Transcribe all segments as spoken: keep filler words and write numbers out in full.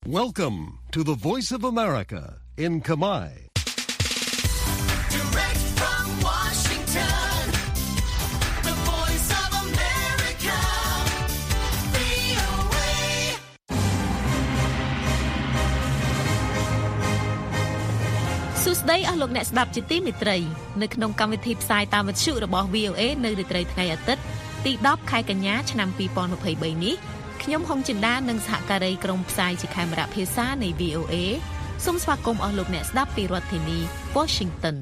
Welcome to the Voice of America in Khmer. Direct from Washington, the Voice of America, វី អូ เอ សួស្តីអស់លោកអ្នកស្ដាប់ជាទីមេត្រីនៅក្នុងកម្មវិធីផ្សាយតាមវិទ្យុរបស់ វី អូ เอ នៅរាត្រីថ្ងៃអាទិត្យទីដប់ខែកញ្ញាឆ្នាំ ពីរពាន់ម្ភៃបី នេះខ្ញុំហុងចិន្តានិងសហការីក្រុមផ្សាយជាខេមរៈភាសានៃ វី អូ เอ សូមស្វាគមន៍អស់លោកអ្នកស្ដាប់ពីរដ្ឋធានី Washington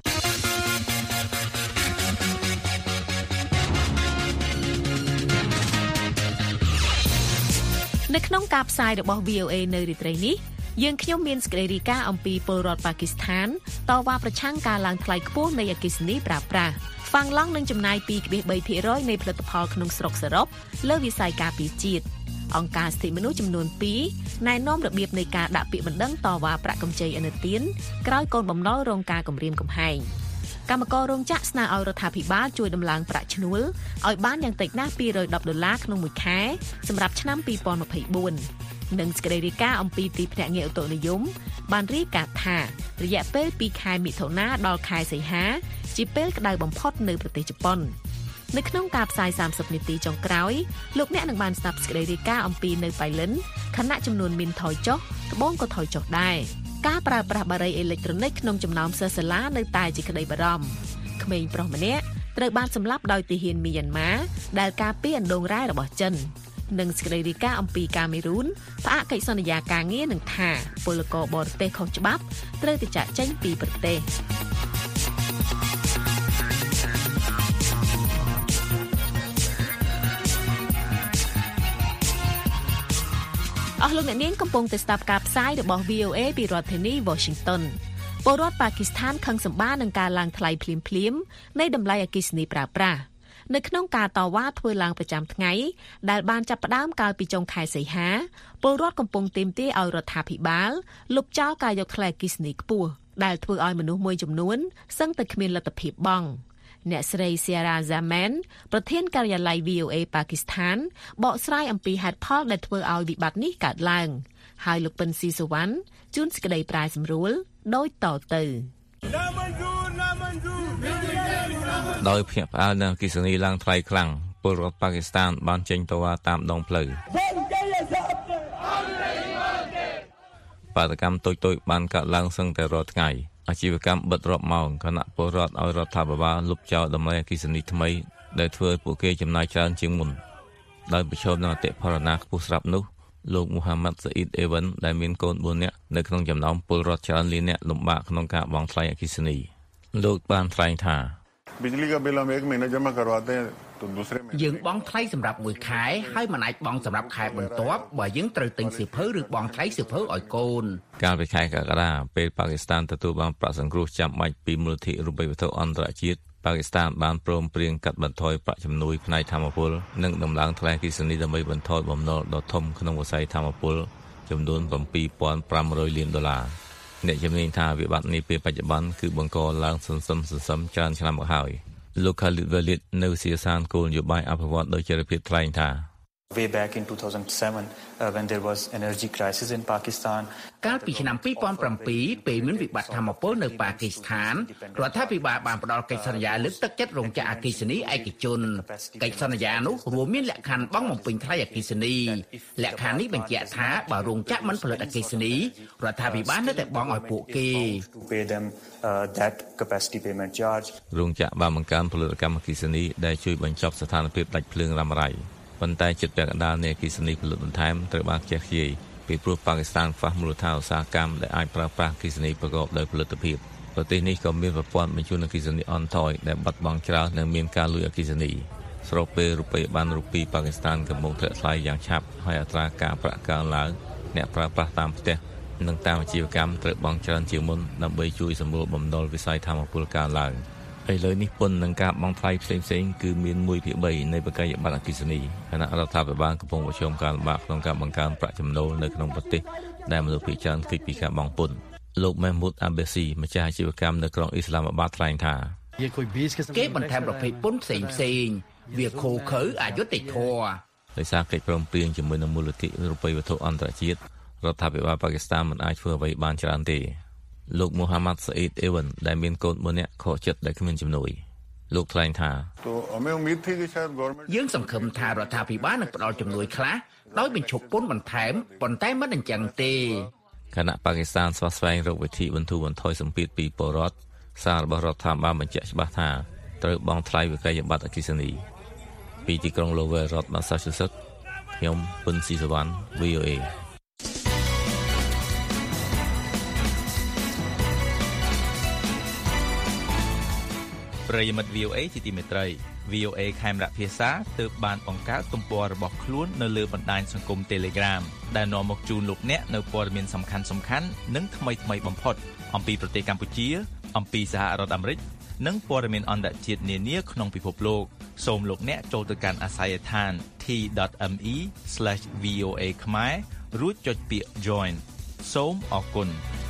នៅក្នុងការផ្សាយរបស់ វី អូ เอ នៅរាត្រីនេះយើងខ្ញុំមានសេចក្តីរាយការណ៍អំពីពលរដ្ឋប៉ាគីស្ថានតវ៉ាប្រឆាំងការឡើងថ្លៃខ្ពស់នៃអគ្គិសនីប្រើប្រាស់ហ្វាំងឡង់នឹងចំណាយ ពីរភាគបី% នៃផលិតផលក្នុងស្រុកសរុបលើវិស័យការពារជាតិអង្គការសិទ្ធិមនុស្សចំនួនពីរណែនាំរបៀបនៃការដាក់ពាក្យបណ្ដឹងតវ៉ាប្រាក់កម្ចីឥណទានក្រោយកូនបំណុលរងការគំរាមកំហែងកម្មកររោងចក្រស្នើឲ្យរដ្ឋាភិបាលជួយដំឡើងប្រាក់ឈ្នួលឲ្យបានយ៉ាងតិចណាស់ពីររយដប់ដុល្លារក្នុងមួយខែសម្រាប់ឆ្នាំ ពីរពាន់ម្ភៃបួននិងសេចក្តីរាយការណ៍អំពីទីភ្នាក់ងារឧតុនិយមបានរាយការណ៍ថារយៈពេលពីខែមិថុនាដល់ខែសីហាជាពេលក្តៅបំផុតនៅប្រទេសជប៉ុននៅក្នុងការផ្សាយសាមសិបនាទីចុងក្រោយលោកអ្នកនឹងបានស្ដាប់សេចក្តីរាយការណ៍អំពីនៅប៉ៃលិនខណៈចំនួនមីនថយចុះត្បូងក៏ថយចុះដែរការប្រើប្រាស់បារីអេឡិចត្រូនិកក្នុងចំណោមសិស្សសាលានៅតែជាក្តីបារម្ភក្មេងប្រុសម្នាក់ត្រូវបានសម្លាប់ដោយទាហានមីយ៉ាន់ម៉ាដែលការពារអណ្ដូងរ៉ែរបស់ចិននិងសេចក្តីរាយការណ៍អំពីកាមេរូនផ្អាកកិច្ចសន្យាការងារនឹងថាពលករបរទេសខុសច្បាប់ត្រូវទៅចាកចេញពីប្រទេសអស់លោកអ្នកនាងកំពុងតែស្ដាប់ការផ្សាយរបស់ វី អូ เอ ពីរដ្ឋធានី Washington ពលរដ្ឋប៉ាគីស្ថានខឹងសម្បានឹងការឡើងថ្លៃភ្លាមៗនៃតម្លៃអគ្គិសនីប្រើប្រាស់នៅក្នុងការតវ៉ាធ្វើឡើងប្រចាំថ្ងៃដែលបានចាប់ផ្ដើមកាលពីចុងខែសីហាពលរដ្ឋកំពុងទាមទារឲ្យរដ្ឋាភិបាលលុបចោលការយកថ្លៃអគ្គិសនីខ្ពស់ដែលធ្វើឲ្យមនុស្សមួយចំនួនសឹងតែគ្មានលទ្ធភាពបង់អ្នកស្រី Sierra Zaman ប្រធានការិយាល័យ វី អូ เอ ប៉ាគីស្ថានបកស្រាយអំពីហេតុផលដែលធ្វើឲ្យវិបត្តិនេះកើតឡើងហើយលោកពិនស៊ីសុវណ្ណជួនសេចក្តីប្រាយសម្រួលដូចតទៅដោយភ្ញាក់ផ្អើលនឹងអគ្គិសនីឡើងថ្លៃខ្លាំងពលរដ្ឋប៉ាគីស្ថានបានចេញតវ៉ាតាមដងផ្លូវបាតកម្មតូចៗបានកើតឡើងសឹងតែរាល់ថ្ងៃអាជីវកម្មបិទរាប់ម៉ោងខណៈពលរដ្ឋឲ្យរដ្ឋាភិបាលលុបចោលតម្លៃអគ្គិសនីថ្មីដែលធ្វើឲ្យពួកគេចំណាយច្រើនជាងមុនដោយប្រឈមនឹងអតិផរណាខ្ពស់ស្រាប់នោះលោកមូហាម៉ាត់ សាអ៊ីដ អេវិនដែលមានកូនបួននាក់នៅក្នុងចំណោមពលរដ្ឋច្រើនលាននាក់លំបាកក្នុងការបង់ថ្លៃអគ្គិសនីលោកបានថ្លែងថាយើងបង់ថ្លៃសម្រាប់មួយខែហើយមិនអាចបង់សម្រាប់ខែបន្ទាប់បើយើងត្រូវទិញសៀវភៅឬបង់ថ្លៃសៀវភៅឲ្យកូនកាលពីខែកក្កដាពេលប៉ាគីស្ថានទទួលបានប្រាក់សង្គ្រោះចាំបាច់ពីមូលនិធិរូបិយវត្ថុអន្តរជាតិប៉ាគីស្ថានបានព្រមព្រៀងកាត់បន្ថយប្រាក់ជំនួយផ្នែកថាមពលនិងដំឡើងថ្លៃអគ្គិសនីដើម្បីបន្ថយបំណុលដ៏ធំក្នុងវិស័យថាមពលចំនួន bảy nghìn năm trămលានដុល្លារអ្នកជំនាញថាវិបត្តិនេះពេលបច្ចុប្បន្នគឺបង្កឡើងសន្សឹមសន្សឹមច្រើនឆ្នាំមកហើយលោកខាលីតវ៉ាលីតនៅសៀសានគោលនយោបាយអភិវឌ្ឍដោយចរិតភាពថ្លែងថា way back in two thousand seven uh, when there was energy crisis in Pakistan កាលពីឆ្នាំពីរពាន់ប្រាំពីរពេលមានវិបត្តិថាមពលនៅប៉ាគីស្ថានរដ្ឋាភិបាលបានផ្ដល់កិច្ចសន្យាលើកទឹកចិត្តរោងចក្រអគ្គិសនីឯកជនកិច្ចសន្យានោះរួមមានលក្ខខណ្ឌបង់បំពេញថ្លៃអគ្គិសនីលក្ខខណ្ឌនេះបញ្ជាក់ថាបើរោងចក្រមិនផលិតអគ្គិសនីរដ្ឋាភិបាលនៅតែបង់ឲ្យពួកគេ pay them uh, that capacity payment charge រោងចក្របានបង្កើនផលិតកម្មអគ្គិសនីដែលជួយបញ្ចប់ស្ថានភាពដាច់ភ្លើងរ៉ាំរ៉ៃប៉ុន្តែចិត្តពាក់កណ្ដាលនៃអគ្គិសនីផលិតបន្ថែមត្រូវបានខ្ជះខ្ជាយពីព្រោះប៉ាគីស្ថានខ្វះមូលដ្ឋានឧស្សាហកម្មដែលអាចប្រើប្រាស់អគ្គិសនីប្រកបដោយផលិតភាពប្រទេសនេះក៏មានប្រព័ន្ធបញ្ជូនអគ្គិសនីអន់ថយដែលបាត់បង់ច្រើននិងមានការលួចអគ្គិសនីស្របពេលរូបិយប័ណ្ណរូពីប៉ាគីស្ថានកំពុងធ្លាក់ថ្លៃយ៉ាងឆាប់ហើយអត្រាការប្រាក់កើនឡើងអ្នកប្រើប្រាស់តាមផ្ទះនិងតាមអាជីវកម្មត្រូវបង់ច្រើនជាងមុនដើម្បីជួយសម្រួលបំណុលវិស័យថាមពលកើនឡើងឥឡូវនេះពន្ធនឹងការបង់ថ្លៃផ្សេងៗគឺមាន មួយភាគបី នៃបកាយប័ណ្ណអគ្គិសនីគណៈរដ្ឋាភិបាលកំពុងប្រឈមការលំបាកក្នុងការបង្កើនប្រាក់ចំណូលនៅក្នុងប្រទេសដែលមនុស្សភាគច្រើនគេចពីការបង់ពន្ធលោកមេមូតអាបេស៊ីម្ចាស់អាជីវកម្មនៅក្រុងអ៊ីស្លាមាបាតថ្លែងថាគេបន្ថែមប្រភេទពន្ធផ្សេងផ្សេងវាខូខើអយុត្តិធម៌ដោយសារកិច្ចព្រមព្រៀងជាមួយនឹងមូលនិធិរូបិយវត្ថុអន្តរជាតិរដ្ឋាភិបាលប៉ាគីស្ថានមិនអាចធ្វើអ្វីបានច្រើនទេលោកមូហាម៉ាត់សាអ៊ីដអេវិនដែលមានកូនមួយនាក់ខកចិត្តដែលគ្មានជំនួយលោកថ្លែងថាយើងសង្ឃឹមថារដ្ឋាភិបាលនឹងផ្តល់ជំនួយខ្លះដោយបញ្ឈប់ពន្ធបន្ថែមប៉ុន្តែមិនអញ្ចឹងទេគណៈប៉ាគីស្ថានស្វាស្វែងរកវិធីបន្ធូរបន្ថយសម្ពាធពីពលរដ្ឋសាររបស់រដ្ឋាភិបាលបញ្ជាក់ច្បាស់ថាត្រូវបង់ថ្លៃវិក័យប័ត្រអគ្គិសនីពីទីក្រុង Lowell រដ្ឋ Massachusetts ខ្ញុំពឹនស៊ីសវណ្ណ វី អូ เอប្រិយមិត្ត វី អូ เอ ជាទីមេត្រី វី អូ เอ ខេមរៈភាសាទើបបានបង្កើតទំព័ររបស់ខ្លួននៅលើបណ្ដាញសង្គម Telegram ដែលនាំមកជូនលោកអ្នកនៅព័ត៌មានសំខាន់ៗនិងថ្មីៗបំផុតអំពីប្រទេសកម្ពុជាអំពីសហរដ្ឋអាមេរិកនិងព័ត៌មានអន្តរជាតិនានាក្នុងពិភពលោកសូមលោកអ្នកចូលទៅកាន់អាស័យដ្ឋាន t dot m e slash v o a ខ្មែររួចចុចពាក្យ join សូមអរគុណ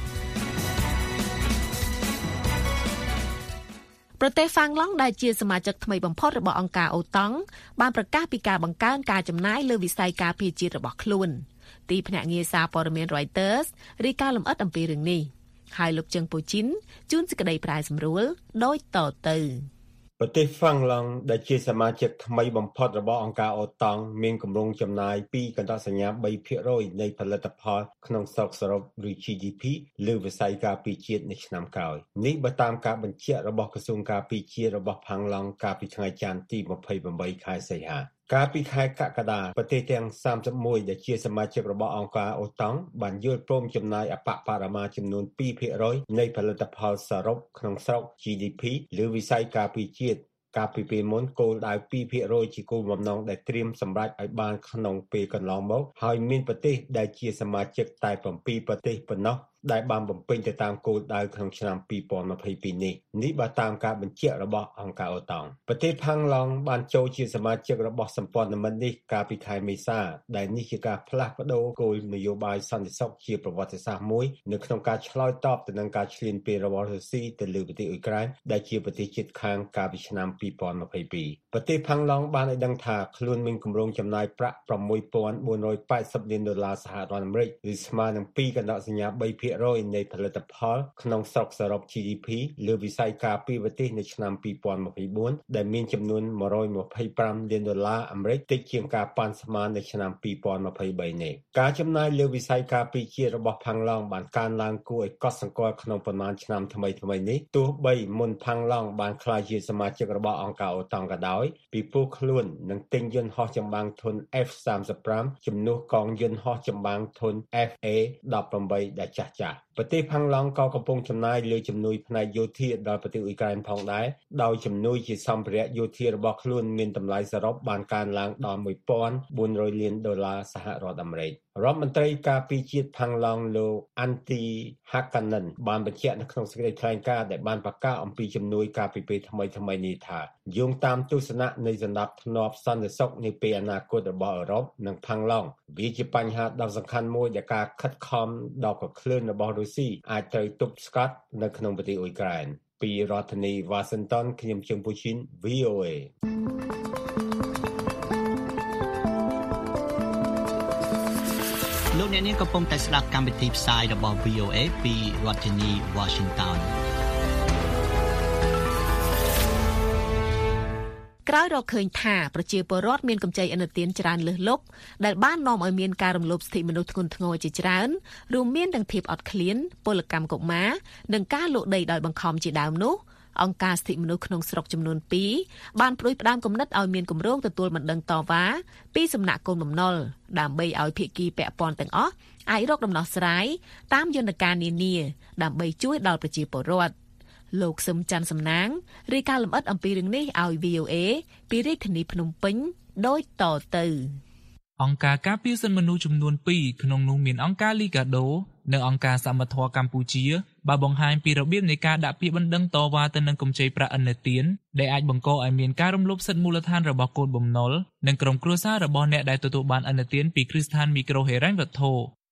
ប្រទេសហ្វាំងឡង់ដែលជាសមាជិកថ្មីបំផុតរបស់អង្គការអូតង់បានប្រកាសពីការបង្កើនការចំណាយលើវិស័យការពារជាតិរបស់ខ្លួនទីភ្នាក់ងារសារព័ត៌មាន Reuters រាយការណ៍លម្អិតអំពីរឿងនេះហើយលោកជឹងពូជីនជួនសេចក្តីប្រែសម្រួលដូចតទៅប្រទេសហ្វាំងឡង់ដែលជាសមាជិកថ្មីបំផុតរបស់អង្គការអូតង់មានគម្រោងចំណាយពីកន្តសញ្ញា 3ភាគរយ នៃផលិតផលក្នុងស្រុកសរុបឬ ជី ឌី ភី លើវិស័យការពារជាតិនៅឆ្នាំក្រោយនេះបើតាមការបញ្ជាក់របស់ក្រសួងការពារជាតិរបស់ហ្វាំងឡង់កាលពីថ្ងៃច័ន្ទទី ម្ភៃប្រាំបី ខែសីហាកាលពីខែកក្កដាប្រទេសទាំងសាមសិបមួយដែលជាសមាជិករបស់អង្គការអូតង់បានយល់ព្រមចំណាយអបបរមាចំនួន ពីរភាគរយ នៃផលិតផលសរុបក្នុងស្រុក ជី ឌី ភី លើវិស័យការពារជាតិកាលពីពេលមុនគោលដៅ ពីរភាគរយ ជាគោលបំណងដែលត្រៀមសម្រេចឲ្យបានក្នុងពេលកន្លងមកហើយមានប្រទេសដែលជាសមាជិកតែ 7 ប្រទេសប៉ុណ្ណោះដែលបានបំពេញទៅតាមគោលដៅក្នុងឆ្នាំ ពីរពាន់ម្ភៃពីរ នេះនេះបើតាមការបញ្ជាក់របស់អង្គការអូតង់ប្រទេសហ្វាំងឡង់បានចូលជាសមាជិករបស់សម្ព័ន្ធមិត្តនេះកាលពីខែមេសាដែលនេះជាការផ្លាស់ប្ដូរគោលនយោបាយសន្តិសុខជាប្រវត្តិសាស្ត្រមួយនៅក្នុងការឆ្លើយតបទៅនឹងការឈ្លានពានរបស់រុស្ស៊ីទៅលើប្រទេសអ៊ុយក្រែនដែលជាប្រទេសជិតខាងកាលពីឆ្នាំ ពីរពាន់ម្ភៃពីរ ប្រទេសហ្វាំងឡង់បានឲ្យដឹងថាខ្លួនមានគម្រោងចំណាយប្រាក់ ប្រាំមួយពាន់បួនរយប៉ែតសិបលានដុល្លារសហរដ្ឋអាមេរិកឬស្មើនឹងពីកណ្ដោសញ្ញា 3ភាគរយ នៃផលិតផលក្នុងស្រុកសរុប ជី ឌី ភី លើវិស័យការពារប្រទេសនៅឆ្នាំ ពីរពាន់ម្ភៃបួន ដែលមានចំនួន មួយរយម្ភៃប្រាំលានដុល្លារអាមេរិកតិចជាងការប៉ាន់ស្មាននៅឆ្នាំ ពីរពាន់ម្ភៃបី នេះការចំណាយលើវិស័យការពារជាតិរបស់ហ្វាំងឡង់បានកើនឡើងគួរឲ្យកត់សម្គាល់ក្នុងប៉ុន្មានឆ្នាំថ្មីៗនេះទោះបីមុនហ្វាំងឡង់បានក្លាយជាសមាជិករបស់អង្គការអូតង់ក៏ដោយពីព្រោះខ្លួននឹងទិញយន្តហោះចម្បាំងធុន អេហ្វ សាមសិបប្រាំ ជំនួសកងយន្តហោះចម្បាំងធុន អេហ្វ អេ ដប់ប្រាំបី ដែលចាស់ចាស់ប្រទេសហ្វាំងឡង់ក៏កំពុងចំណាយលើជំនួយផ្នែកយោធាដល់ប្រទេសអ៊ុយក្រែនផងដែរដោយជំនួយជាសម្ភារៈយោធារបស់ខ្លួនមានតម្លៃសរុបបានកើនឡើងដល់ មួយពាន់បួនរយលានដុល្លារសហរដ្ឋអាមេរិករដ្ឋមន្ត្រីការពារជាតិហ្វាំងឡង់លោក Antti Hakkanen បានបញ្ជាក់នៅក្នុងសេចក្តីថ្លែងការណ៍ដែលបានប្រកាសអំពីជំនួយការពីពេលថ្មីថ្មីនេះថាយោងតាមទស្សនៈនៃសន្តិភាពសន្តិសុខនាពេលអនាគតរបស់អឺរ៉ុបនិងហ្វាំងឡង់វាជាបញ្ហាដ៏សំខាន់មួយដែលការខិតខំដ៏កក្លឿនរបស់រុស្ស៊ីអាចត្រូវទប់ស្កាត់នៅក្នុងប្រទេសអ៊ុយក្រែនពីរដ្ឋធានី Washington ខ្ញុំជឹងពូឈិន វី អូ เอលោកអ្នកនាងកំពុងតែស្ដាប់កម្មវិធីផ្សាយរបស់ វី អូ เอ ពីរដ្ឋធានី Washington ក្រោយរកឃើញថាប្រជាពលរដ្ឋមានកម្ចីឥណទានច្រើនលើសលប់ដែលបាននាំឲ្យមានការរំលោភសិទ្ធិមនុស្សធ្ងន់ធ្ងរជាច្រើនរួមមានទាំងភាពអត់ឃ្លានពលកម្មកុមារនិងការលក់ដីដោយបង្ខំជាដើមនោះអង្គការសិទ្ធិមនុស្សក្នុងស្រុកចំនួនពីរបានប្រួយផ្ដាំគំនិតឲ្យមានគម្រោងទទួលបណ្ដឹងតវ៉ាពីសំណាក់កូនបំណុលដើម្បីឲ្យភាគីពាក់ព័ន្ធទាំងអស់អាចរកដំណោះស្រាយតាមយន្តការនានាដើម្បីជួយដល់ប្រជាពលរដ្ឋលោកសឹមច័ន្ទសំណាងរាយការណ៍លម្អិតអំពីរឿងនេះឲ្យ វី អូ เอ ពីរាជធានីភ្នំពេញដូចតទៅអង្គការការពារសិទ្ធិមនុស្សចំនួនពីរក្នុងនោះមានអង្គការ Liga do និងអង្គការសមត្ថភាពកម្ពុជាបានបង្ហាញពីរបៀបនៃការដាក់ពាក្យបណ្ដឹងតវ៉ាទៅនឹងកម្ចីប្រាក់ឥណទានដែលអាចបង្កឲ្យមានការរំលោភសិទ្ធិមូលដ្ឋានរបស់កូនបំណុលនិងក្រុមគ្រួសាររបស់អ្នកដែលទទួលបានឥណទានពីគ្រឹះស្ថានមីក្រូហិរញ្ញវត្ថុ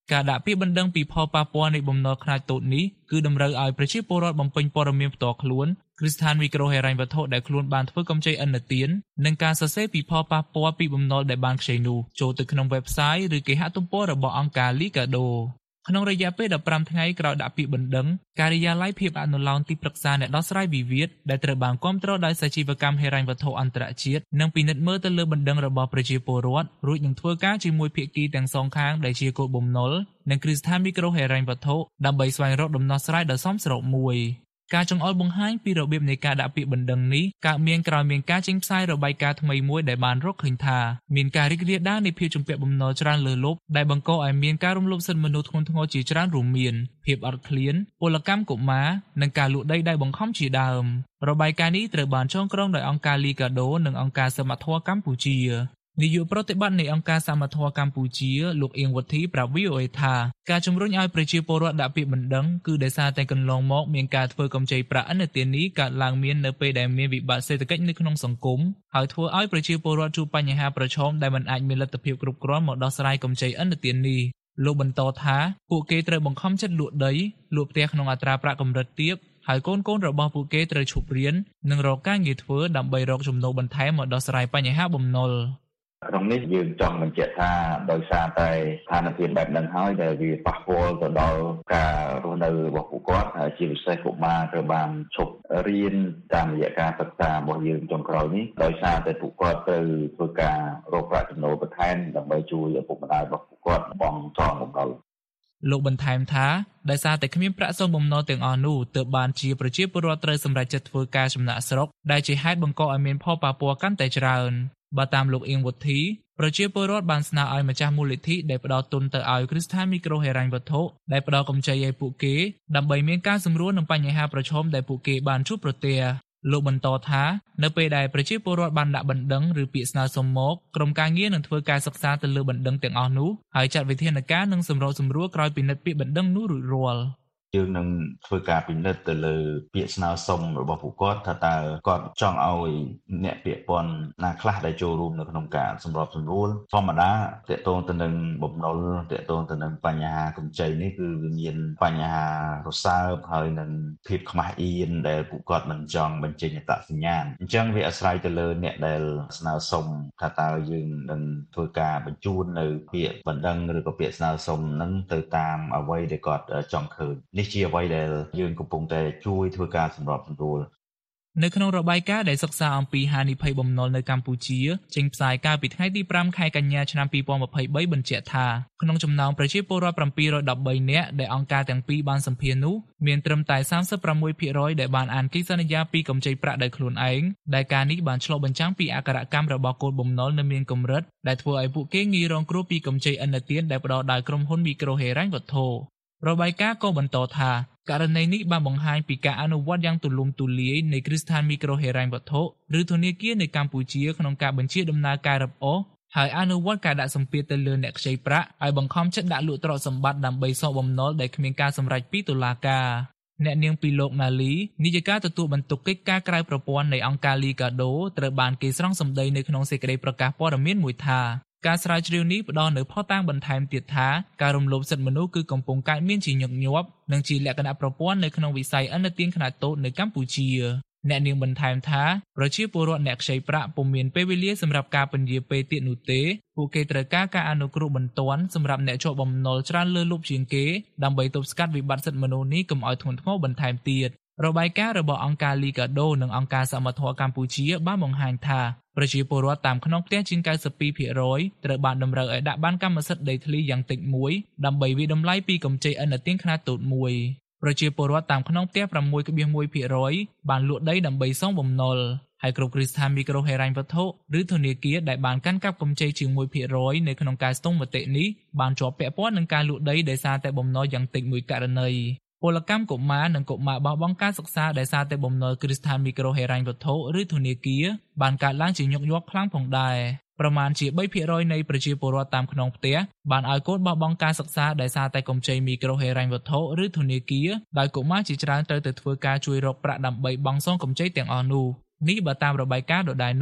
ការដាក់ពាក្យបណ្ដឹងពីផលប៉ះពាល់នៃបំណុលខ្នាតតូចនេះគឺតម្រូវឲ្យប្រជាពលរដ្ឋបំពេញព័ត៌មានផ្ទាល់ខ្លួនគ្រឹះស្ថានមីក្រូហិរញ្ញវត្ថុដែលខ្លួនបានធ្វើកម្ចីឥណទាននិងការសរសេរពីផលប៉ះពាល់ពីបំណុលដែលបានខ្ចីនោះចូលទៅក្នុង website ឬគេហទំព័ររបស់អង្គការ Liga do ក្នុងរយៈពេលដប់ប្រាំថ្ងៃក្រោយដាក់ពាក្យបណ្ដឹងការិយាល័យភាពអនុលោមទីប្រឹក្សាអ្នកដោះស្រាយវិវាទដែលត្រូវបានគាំទ្រដោយសាជីវកម្មហិរញ្ញវត្ថុអន្តរជាតិនឹងពិនិត្យមើលទៅលើបណ្ដឹងរបស់ប្រជាពលរដ្ឋរួចនឹងធ្វើការជាមួយភាគីទាំងសងខាងដែលជាគោលបំណុលនិងគ្រឹះស្ថានមីក្រូហិរញ្ញវត្ថុដើម្បីស្វែងរកដំណោះស្រាយដ៏សមស្របមួយការចង្អុលបង្ហាញពីរបៀបនៃការដាក់ពាក្យបណ្ដឹងនេះកើតមានក្រោយមានការចេញផ្សាយរបាយការណ៍ថ្មីមួយដែលបានរកឃើញថាមានការរីករាលដាលនៃភាពជំពាក់បំណុលច្រើនលើសលប់ដែលបង្កឲ្យមានការរំលោភសិទ្ធិមនុស្សធ្ងន់ធ្ងរជាច្រើនរួមមានភាពអត់ឃ្លានពលកម្មកុមារនិងការលួចដីដោយបង្ខំជាដើមរបាយការណ៍នេះត្រូវបានចងក្រងដោយអង្គការ Liga do និងអង្គការសមត្ថភាពកម្ពុជានាយកប្រតិបត្តិនៃអង្គការសមត្ថភាពកម្ពុជាលោកអៀងវុធីប្រាប់ វី អូ អេ ថាការជំរុញឲ្យប្រជាពលរដ្ឋដាក់ពាក្យបណ្ដឹងគឺដោយសារតែកន្លងមកមានការធ្វើកម្ចីប្រាក់ឥណទាននេះកើតឡើងមាននៅពេលដែលមានវិបត្តិសេដ្ឋកិច្ចនៅក្នុងសង្គមហើយធ្វើឲ្យប្រជាពលរដ្ឋជួបបញ្ហាប្រឈមដែលមិនអាចមានលទ្ធភាពគ្រប់គ្រាន់មកដោះស្រាយកម្ចីឥណទាននេះលោកបន្តថាពួកគេត្រូវបង្ខំចិត្តលក់ដីលក់ផ្ទះក្នុងអត្រាប្រាក់កម្រិតទាបហើយកូនកូនរបស់ពួកគេត្រូវឈប់រៀននិងរកការងារធ្វើដើម្បីរកចំណូលបន្ថែមមកដោះស្រាយបញ្ហាបំណុលក្នុងនេះយើងចង់បញ្ជាក់ថាដោយសារតែស្ថានភាពបែបហ្នឹងហើយដែលវាប៉ះពាល់ទៅដល់ការរស់នៅរបស់ពួកគាត់ជាពិសេសកុមារត្រូវបានឈប់រៀនតាមរយៈការសិក្សារបស់យើងចុងក្រោយនេះដោយសារតែពួកគាត់ត្រូវធ្វើការរកប្រាក់ចំណូលបន្ថែមដើម្បីជួយឪពុកម្ដាយរបស់ពួកគាត់បង់សងបំណុលលោកបន្ថែមថាដោយសារតែគ្មានប្រាក់សងបំណុលទាំងអស់នោះទើបបានជាប្រជាពលរដ្ឋត្រូវសម្រេចចិត្តធ្វើការចំណាក់ស្រុកដែលជាហេតុបង្កឲ្យមានផលប៉ះពាល់កាន់តែច្រើនបើតាមលោកអៀងវុធីប្រជាពលរដ្ឋបានស្នើឲ្យម្ចាស់មូលនិធិដែលផ្ដល់ទុនទៅឲ្យគ្រឹះស្ថានមីក្រូហិរញ្ញវត្ថុដែលផ្ដល់កម្ចីឲ្យពួកគេដើម្បីមានការសម្រួលនឹងបញ្ហាប្រឈមដែលពួកគេបានជួបប្រទះលោកបន្តថានៅពេលដែលប្រជាពលរដ្ឋបានដាក់បណ្ដឹងឬពាក្យស្នើសុំមកក្រុមការងារនឹងធ្វើការសិក្សាទៅលើបណ្ដឹងទាំងអស់នោះហើយចាត់វិធានការនិងសម្របសម្រួលក្រោយពិនិត្យពាក្យបណ្ដឹងនោះរួចរាល់យើងនឹងធ្វើការពិនិត្យទៅលើពាក្យស្នើសុំរបស់ពួកគាត់ថាតើគាត់ចង់ឲ្យអ្នកពាក្យព័ន្ធណាខ្លះដែលចូលរួមនៅក្នុងការសម្របសម្រួលធម្មតាតកតងទៅនឹងបំណុលតកតងទៅនឹងបញ្ហាកម្ចីនេះគឺវាមានបញ្ហារសើបហើយនឹងភាពខ្មាស់អៀនដែលពួកគាត់មិនចង់បញ្ចេញអត្តសញ្ញាណអញ្ចឹងវាអាស្រ័យទៅលើអ្នកដែលស្នើសុំថាតើយើងនឹងធ្វើការបញ្ជូននៅពាក្យបណ្ដឹងឬក៏ពាក្យស្នើសុំនឹងទៅតាមអ្វីដែលគាត់ចង់ឃើញនេះជាអ្វីដែលយើងកំពុងតែជួយធ្វើការសម្របសម្រួលនៅក្នុងរបាយការណ៍ដែលសិក្សាអំពីហានិភ័យបំណុលនៅកម្ពុជាចេញផ្សាយកាលពីថ្ងៃទីប្រាំខែកញ្ញាឆ្នាំពីរពាន់ម្ភៃបីបញ្ជាក់ថាក្នុងចំណោមប្រជាពលរដ្ឋbảyរយដប់បីនាក់ដែលអង្គការទាំងពីរបានសម្ភាសន៍នោះមានត្រឹមតែសាមសិបប្រាំមួយភាគរយដែលបានអានកិច្ចសន្យាពីកម្ចីប្រាក់ដោយខ្លួនឯងដែលការនេះបានឆ្លុះបញ្ចាំងពីអក្ខរកម្មរបស់គោលបំណុលនៅមានកម្រិតដែលធ្វើឲ្យពួកគេងាយរងគ្រោះពីកម្ចីឥណទានដែលផ្ដល់ដោយក្រុមហ៊ុនមីក្រូហិរញ្ញវត្ថុរបាយការណ៍ក៏បន្តថាករណីនេះបានបង្ហាញពីការអនុវត្តយ៉ាងទូលំទូលាយនៃគ្រឹះស្ថានមីក្រូហិរញ្ញវត្ថុឬធនាគារនៅកម្ពុជាក្នុងការបញ្ជាដំណើរការរឹបអូសហើយអនុវត្តការដាក់សម្ពាធទៅលើអ្នកខ្ចីប្រាក់ឲ្យបង្ខំចិត្តដាក់លក់ទ្រព្យសម្បត្តិដើម្បីសងបំណុលដែលគ្មានការសម្រេចពីតុលាការអ្នកនាងពីលោកណាលីនាយិកាទទួលបន្ទុកកិច្ចការក្រៅប្រព័ន្ធនៃអង្គការ Liga do ត្រូវបានគេស្រង់សម្ដីនៅក្នុងសេចក្តីប្រកាសព័ត៌មានមួយថាការស្រាវជ្រាវនេះផ្ដល់នូវភស្តុតាងបន្ថែមទៀតថាការរំលោភសិទ្ធិមនុស្សគឺកំពុងកើតមានជាញឹកញាប់និងជាលក្ខណៈប្រព័ន្ធនៅក្នុងវិស័យឥណទានខ្នាតតូចនៅកម្ពុជាអ្នកនាងបន្ថែមថាប្រជាពលរដ្ឋអ្នកខ្ចីប្រាក់ពុំមានពេលវេលាសម្រាប់ការពន្យាពេលទៀតនោះទេពួកគេត្រូវការការអនុគ្រោះបន្ទាន់សម្រាប់អ្នកជាប់បំណុលច្រើនលើសលប់ជាងគេដើម្បីទប់ស្កាត់វិបត្តិសិទ្ធិមនុស្សនេះកុំឲ្យធ្ងន់ធ្ងរបន្ថែមទៀតរបាយការណ៍របស់អង្គការ Liga do និងអង្គការសមត្ថភាពកម្ពុជាបានបង្ហាញថាប្រជាពលរដ្ឋតាមក្នុងផ្ទះជាង九十ពីរភាគរយត្រូវបានតម្រូវឲ្យដាក់បានកម្មសិទ្ធិដីធ្លីយ៉ាងតិចមួយដើម្បីវិតម្លៃពីកម្ចីឥណទានខ្នាតតូចមួយប្រជាពលរដ្ឋតាមក្នុងផ្ទះប្រាំមួយភាគមួយភាគរយបានលក់ដីដើម្បីសងបំណុលហើយគ្រប់គ្រឹះស្ថានមីក្រូហិរញ្ញវត្ថុឬធនាគារដែលបានកាន់កាប់កម្ចីជាងមួយភាគរយនៅក្នុងការស្ទង់មតិនេះបានជាប់ពាក់ព័ន្ធនឹងការលក់ដីដោយសារតែបំណុលយ៉ាងតិចមួយករណីពលកម្មកុមារនិងកុមារបោះបង់ការសិក្សាដោយសារតែបំណុលគ្រឹះស្ថានមីក្រូហិរញ្ញវត្ថុឬធនាគារបានកើនឡើងជាញឹកញាប់ខ្លាំងផងដែរប្រមាណជាបីភាគរយនៃប្រជាពលរដ្ឋតាមក្នុងផ្ទះបានឲ្យកូនបោះបង់ការសិក្សាដោយសារតែកម្ចីមីក្រូហិរញ្ញវត្ថុឬធនាគារដោយកុមារជាច្រើនត្រូវទៅធ្វើការជួយរកប្រាក់ដើម្បីបង់សងកម្ចីទាំងអស់នោះនេះបើតាមរបាយការណ៍ដដែលនោះ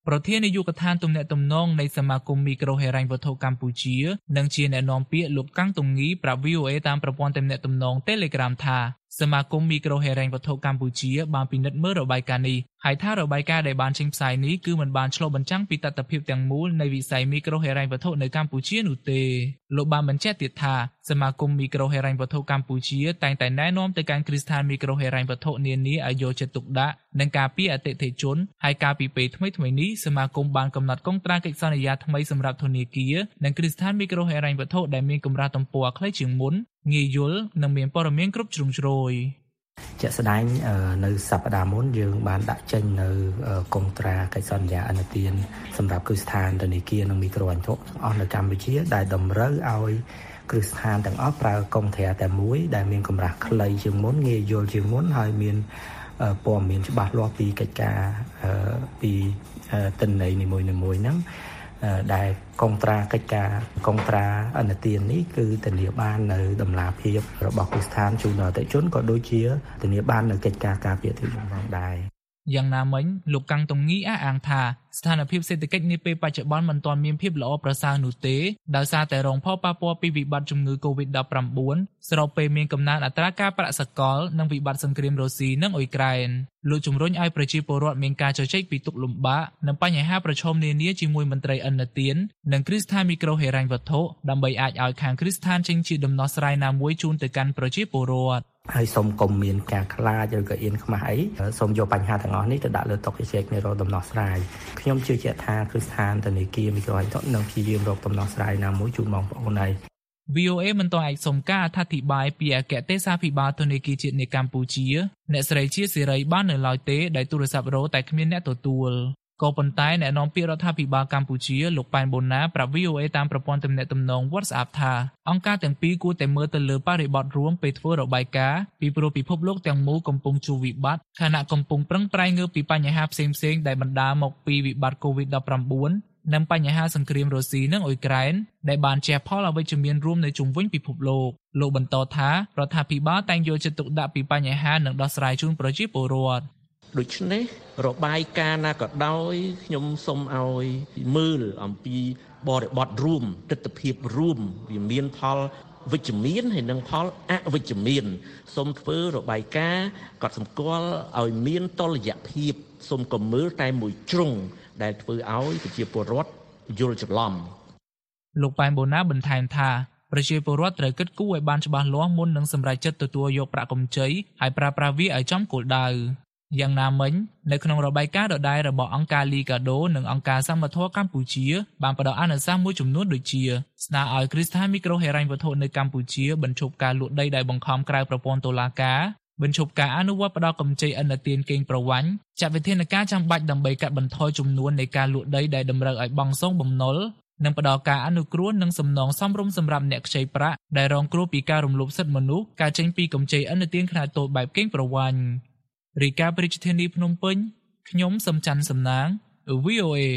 ប្រធាននាយកដ្ឋានទំនាក់ទំនងនៃសមាគមមីក្រូហិរញ្ញវត្ថុកម្ពុជានិងជាអ្នកនាំពាក្យលោកកាំងតុងងីប្រាប់ វី អូ អេ តាមប្រព័ន្ធទំនាក់ទំនង Telegram ថាសមាគមមីក្រូហិរញ្ញវត្ថុកម្ពុជាបានពិនិត្យមើលរបាយការណ៍នេះហើយថារបាយការណ៍ដែលបានចេញផ្សាយនេះគឺមិនបានឆ្លុះបញ្ចាំងពីទស្សនវិជ្ជាទាំងមូលនៃវិស័យមីក្រូហិរញ្ញវត្ថុនៅកម្ពុជានោះទេលោកបានបញ្ជាក់ទៀតថាសមាគមមីក្រូហិរញ្ញវត្ថុកម្ពុជាតែងតែណែនាំទៅកាន់គ្រឹះស្ថានមីក្រូហិរញ្ញវត្ថុនានាឲ្យយកចិត្តទុកដាក់និងការពារអតិថិជនហើយកាលពីពេលថ្មីៗនេះសមាគមបានកំណត់កុងត្រាកិច្ចសន្យាថ្មីសម្រាប់ធនាគារនិងគ្រឹះស្ថានមីក្រូហិរញ្ញវត្ថុដែលមានកម្រាស់ទំព័រខ្លីជាងមុនងាយយល់និងមានព័ត៌មានគ្រប់ជ្រុងជ្រោយជាក់ស្ដែងនៅសប្តាហ៍មុនយើងបានដាក់ចេញនៅកុងត្រាកិច្ចសន្យាអនុទានសម្រាប់គ្រឹះស្ថានធនាគារនិងមីក្រូហិរញ្ញវត្ថុអស់នៅកម្ពុជាដែលតម្រូវឲ្យគ្រឹះស្ថានទាំងអស់ប្រើកុងត្រាតែមួយដែលមានកម្រាស់ខ្លីជាងមុនងាយយល់ជាងមុនហើយមានព័ត៌មានច្បាស់លាស់ពីកិច្ចការពីទិន្នន័យនីមួយៗហ្នឹងដែលកុងត្រាកិច្ចការកុងត្រាអនុទាននេះគឺធានាបាននៅតម្លាភាពរបស់គ្រឹះស្ថានជូនដល់អតិថិជនក៏ដូចជាធានាបាននៅកិច្ចការការពារអតិថិជនផងដែរយ៉ាងណាមិញលោកកាំងតុងងីអះអាងថាស្ថានភាពសេដ្ឋកិច្ចនាពេលបច្ចុប្បន្នមិនទាន់មានភាពល្អប្រសើរនោះទេដោយសារតែរងផលប៉ះពាល់ពីវិបត្តិជំងឺ កូវីដ ដប់ប្រាំបួន ស្របពេលមានកំណើនអត្រាការប្រាក់សកលនិងវិបត្តិសង្គ្រាមរុស្ស៊ីនិងអ៊ុយក្រែនលោកជំរុញឲ្យប្រជាពលរដ្ឋមានការជជែកពីទុក្ខលំបាកនិងបញ្ហាប្រឈមនានាជាមួយមន្ត្រីឥណទាននិងគ្រឹះស្ថានមីក្រូហិរញ្ញវត្ថុដើម្បីអាចឲ្យខាងគ្រឹះស្ថានចេញជាដំណោះស្រាយណាមួយជូនទៅកាន់ប្រជាពលរដ្ឋហើយសូមកុំមានការខ្លាចឬក៏អៀនខ្មាស់អីសូមយកបញ្ហាទាំងអស់នេះទៅដាក់លើតុជជែកនៃរកដំណោះស្រាយខ្ញុំជឿជាក់ថាគ្រឹះស្ថានធនាគារមីក្រូហិរញ្ញវត្ថុនឹងព្យាយាមរកដំណោះស្រាយណាមួយជូនបងប្អូនហើយវី អូ អេ មិនទាន់អាចសុំការអធិប្បាយពីអគ្គទេសាភិបាលធនាគារជាតិនៃកម្ពុជាអ្នកស្រីជាសេរីបាននៅឡើយទេដែលទូរស័ព្ទរោតែគ្មានអ្នកទទួលក៏ប៉ុន្តែអ្នកនាំពាក្យរដ្ឋាភិបាលកម្ពុជាលោកប៉ែនបូណាប្រាប់ វី អូ អេ តាមប្រព័ន្ធទំនាក់ទំនង WhatsApp ថាអង្គការទាំងពីរគួរតែមើលទៅលើបរិបទរួមពេលធ្វើរបាយការណ៍ពីព្រោះពិភពលោកទាំងមូលកំពុងជួបវិបត្តិខណៈកំពុងប្រឹងប្រែងងើបពីបញ្ហាផ្សេងៗដែលបណ្ដាលមកពីវិបត្តិ កូវីដ ដប់ប្រាំបួន និងបញ្ហាសង្គ្រាមរុស្ស៊ីនិងអ៊ុយក្រែនដែលបានជះផលអវិជ្ជមានរួមនៅជុំវិញពិភពលោកលោកបន្តថារដ្ឋាភិបាលតែងយកចិត្តទុកដាក់ពីបញ្ហានិងដោះស្រាយជូនប្រជាពលរដ្ឋដូច្នេះរបាយការណ៍ណាក៏ដោយខ្ញុំសូមឲ្យមើលអំពីបរិបទរួមទស្សនវិជ្ជារួមវាមានផលវិជ្ជមានហើយនិងផលអវិជ្ជមានសូមធ្វើរបាយការណ៍កត់សម្គាល់ឲ្យមានតុល្យភាពសូមកុំមើលតែមួយជ្រុងដែលធ្វើឲ្យប្រជាពលរដ្ឋយល់ច្រឡំលោកប៉ែនបូណាបន្ថែមថាប្រជាពលរដ្ឋត្រូវគិតគូរឲ្យបានច្បាស់លាស់មុននឹងសម្រេចចិត្តទទួលយកប្រាក់កម្ចីហើយប្រើប្រាស់វាឲ្យចំគោលដៅយ៉ាងណាមិញនៅក្នុងរបាយការណ៍ដដែលរបស់អង្គការ Liga do និងអង្គការសមត្ថភាពកម្ពុជាបានផ្ដល់អនុសាសន៍មួយចំនួនដូចជាស្នើឲ្យគ្រឹះស្ថានមីក្រូហិរញ្ញវត្ថុនៅកម្ពុជាបញ្ឈប់ការលក់ដីដែលបង្ខំក្រៅប្រព័ន្ធតុលាការបញ្ឈប់ការអនុវត្តផ្ដល់កម្ចីឥណទានកេងប្រវ័ញ្ចចាត់វិធានការចាំបាច់ដើម្បីកាត់បន្ថយចំនួននៃការលក់ដីដែលតម្រូវឲ្យបង់សងបំណុលនិងផ្ដល់ការអនុគ្រោះនិងសំណងសមរម្យសម្រាប់អ្នកខ្ចីប្រាក់ដែលរងគ្រោះពីការរំលោភសិទ្ធិមនុស្សការចេញពីកម្ចីឥណទានខ្នាតតូចបែបកេងប្រវ័ញ្ចរាយការណ៍ពីរាជធានីភ្នំពេញខ្ញុំសំច័ន្ទសំណាង វី អូ អេ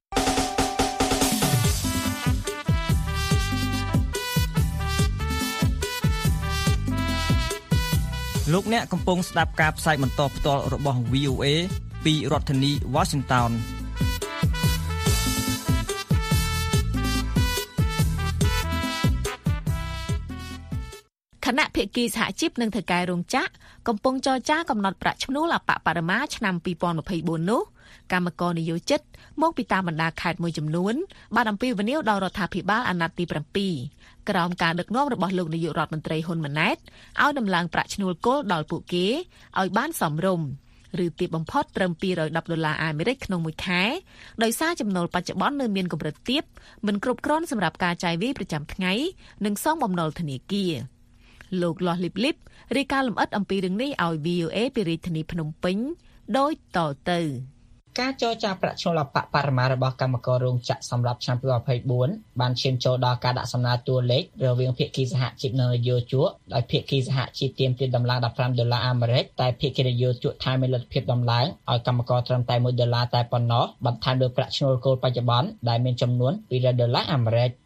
លោកអ្នកកំពុងស្ដាប់ការផ្សាយបន្តផ្ទាល់របស់ វី អូ អេ ពីរដ្ឋធានី Washington គណៈភាគីសហជីពនិងថៅកែរោងចក្រកំពុងចរចាកំណត់ប្រាក់ឈ្នួលអបបរមាឆ្នាំពីរពាន់ម្ភៃបួននោះកម្មករនិយោជិតមកពីតាមបណ្ដាខេត្តមួយចំនួនបានអំពាវនាវដល់រដ្ឋាភិបាលអាណត្តិទីប្រាំពីរក្រោមការដឹកនាំរបស់លោកនាយករដ្ឋមន្ត្រីហ៊ុនម៉ាណែតឲ្យដំឡើងប្រាក់ឈ្នួលគោលដល់ពួកគេឲ្យបានសមរម្យឬទាបបំផុតត្រឹមពីររយដប់ដុល្លារអាមេរិកក្នុងមួយខែដោយសារចំណូលបច្ចុប្បន្ននៅមានកម្រិតទាបមិនគ្រប់គ្រាន់សម្រាប់ការចាយវាយប្រចាំថ្ងៃនិងសងបំណុលធនាគារលោកលាស់លីបលីបរាយការណ៍លម្អិតអំពីរឿងនេះឲ្យ វី អូ អេ ពីរាជធានីភ្នំពេញដូចតទៅការចរចាប្រាក់ឈ្នួលអបបរមារបស់កម្មកររោងចក្រសម្រាប់ឆ្នាំពីរពាន់ម្ភៃបួនបានឈានចូលដល់ការដាក់សំណើតួលេខរវាងភាគីសហជីពនិងនយោជកដោយភាគីសហជីពទាមទារដំឡើងដប់ប្រាំដុល្លារអាមេរិកតែភាគីនយោជកថែមមានលទ្ធភាពដំឡើងឲ្យកម្មករត្រឹមតែមួយដុល្លារតែប៉ុណ្ណោះបន្ថែមលើប្រាក់ឈ្នួលគោលបច្ចុប្បន្នដែលមានចំនួនពីររយដុល្លារអាមេរិក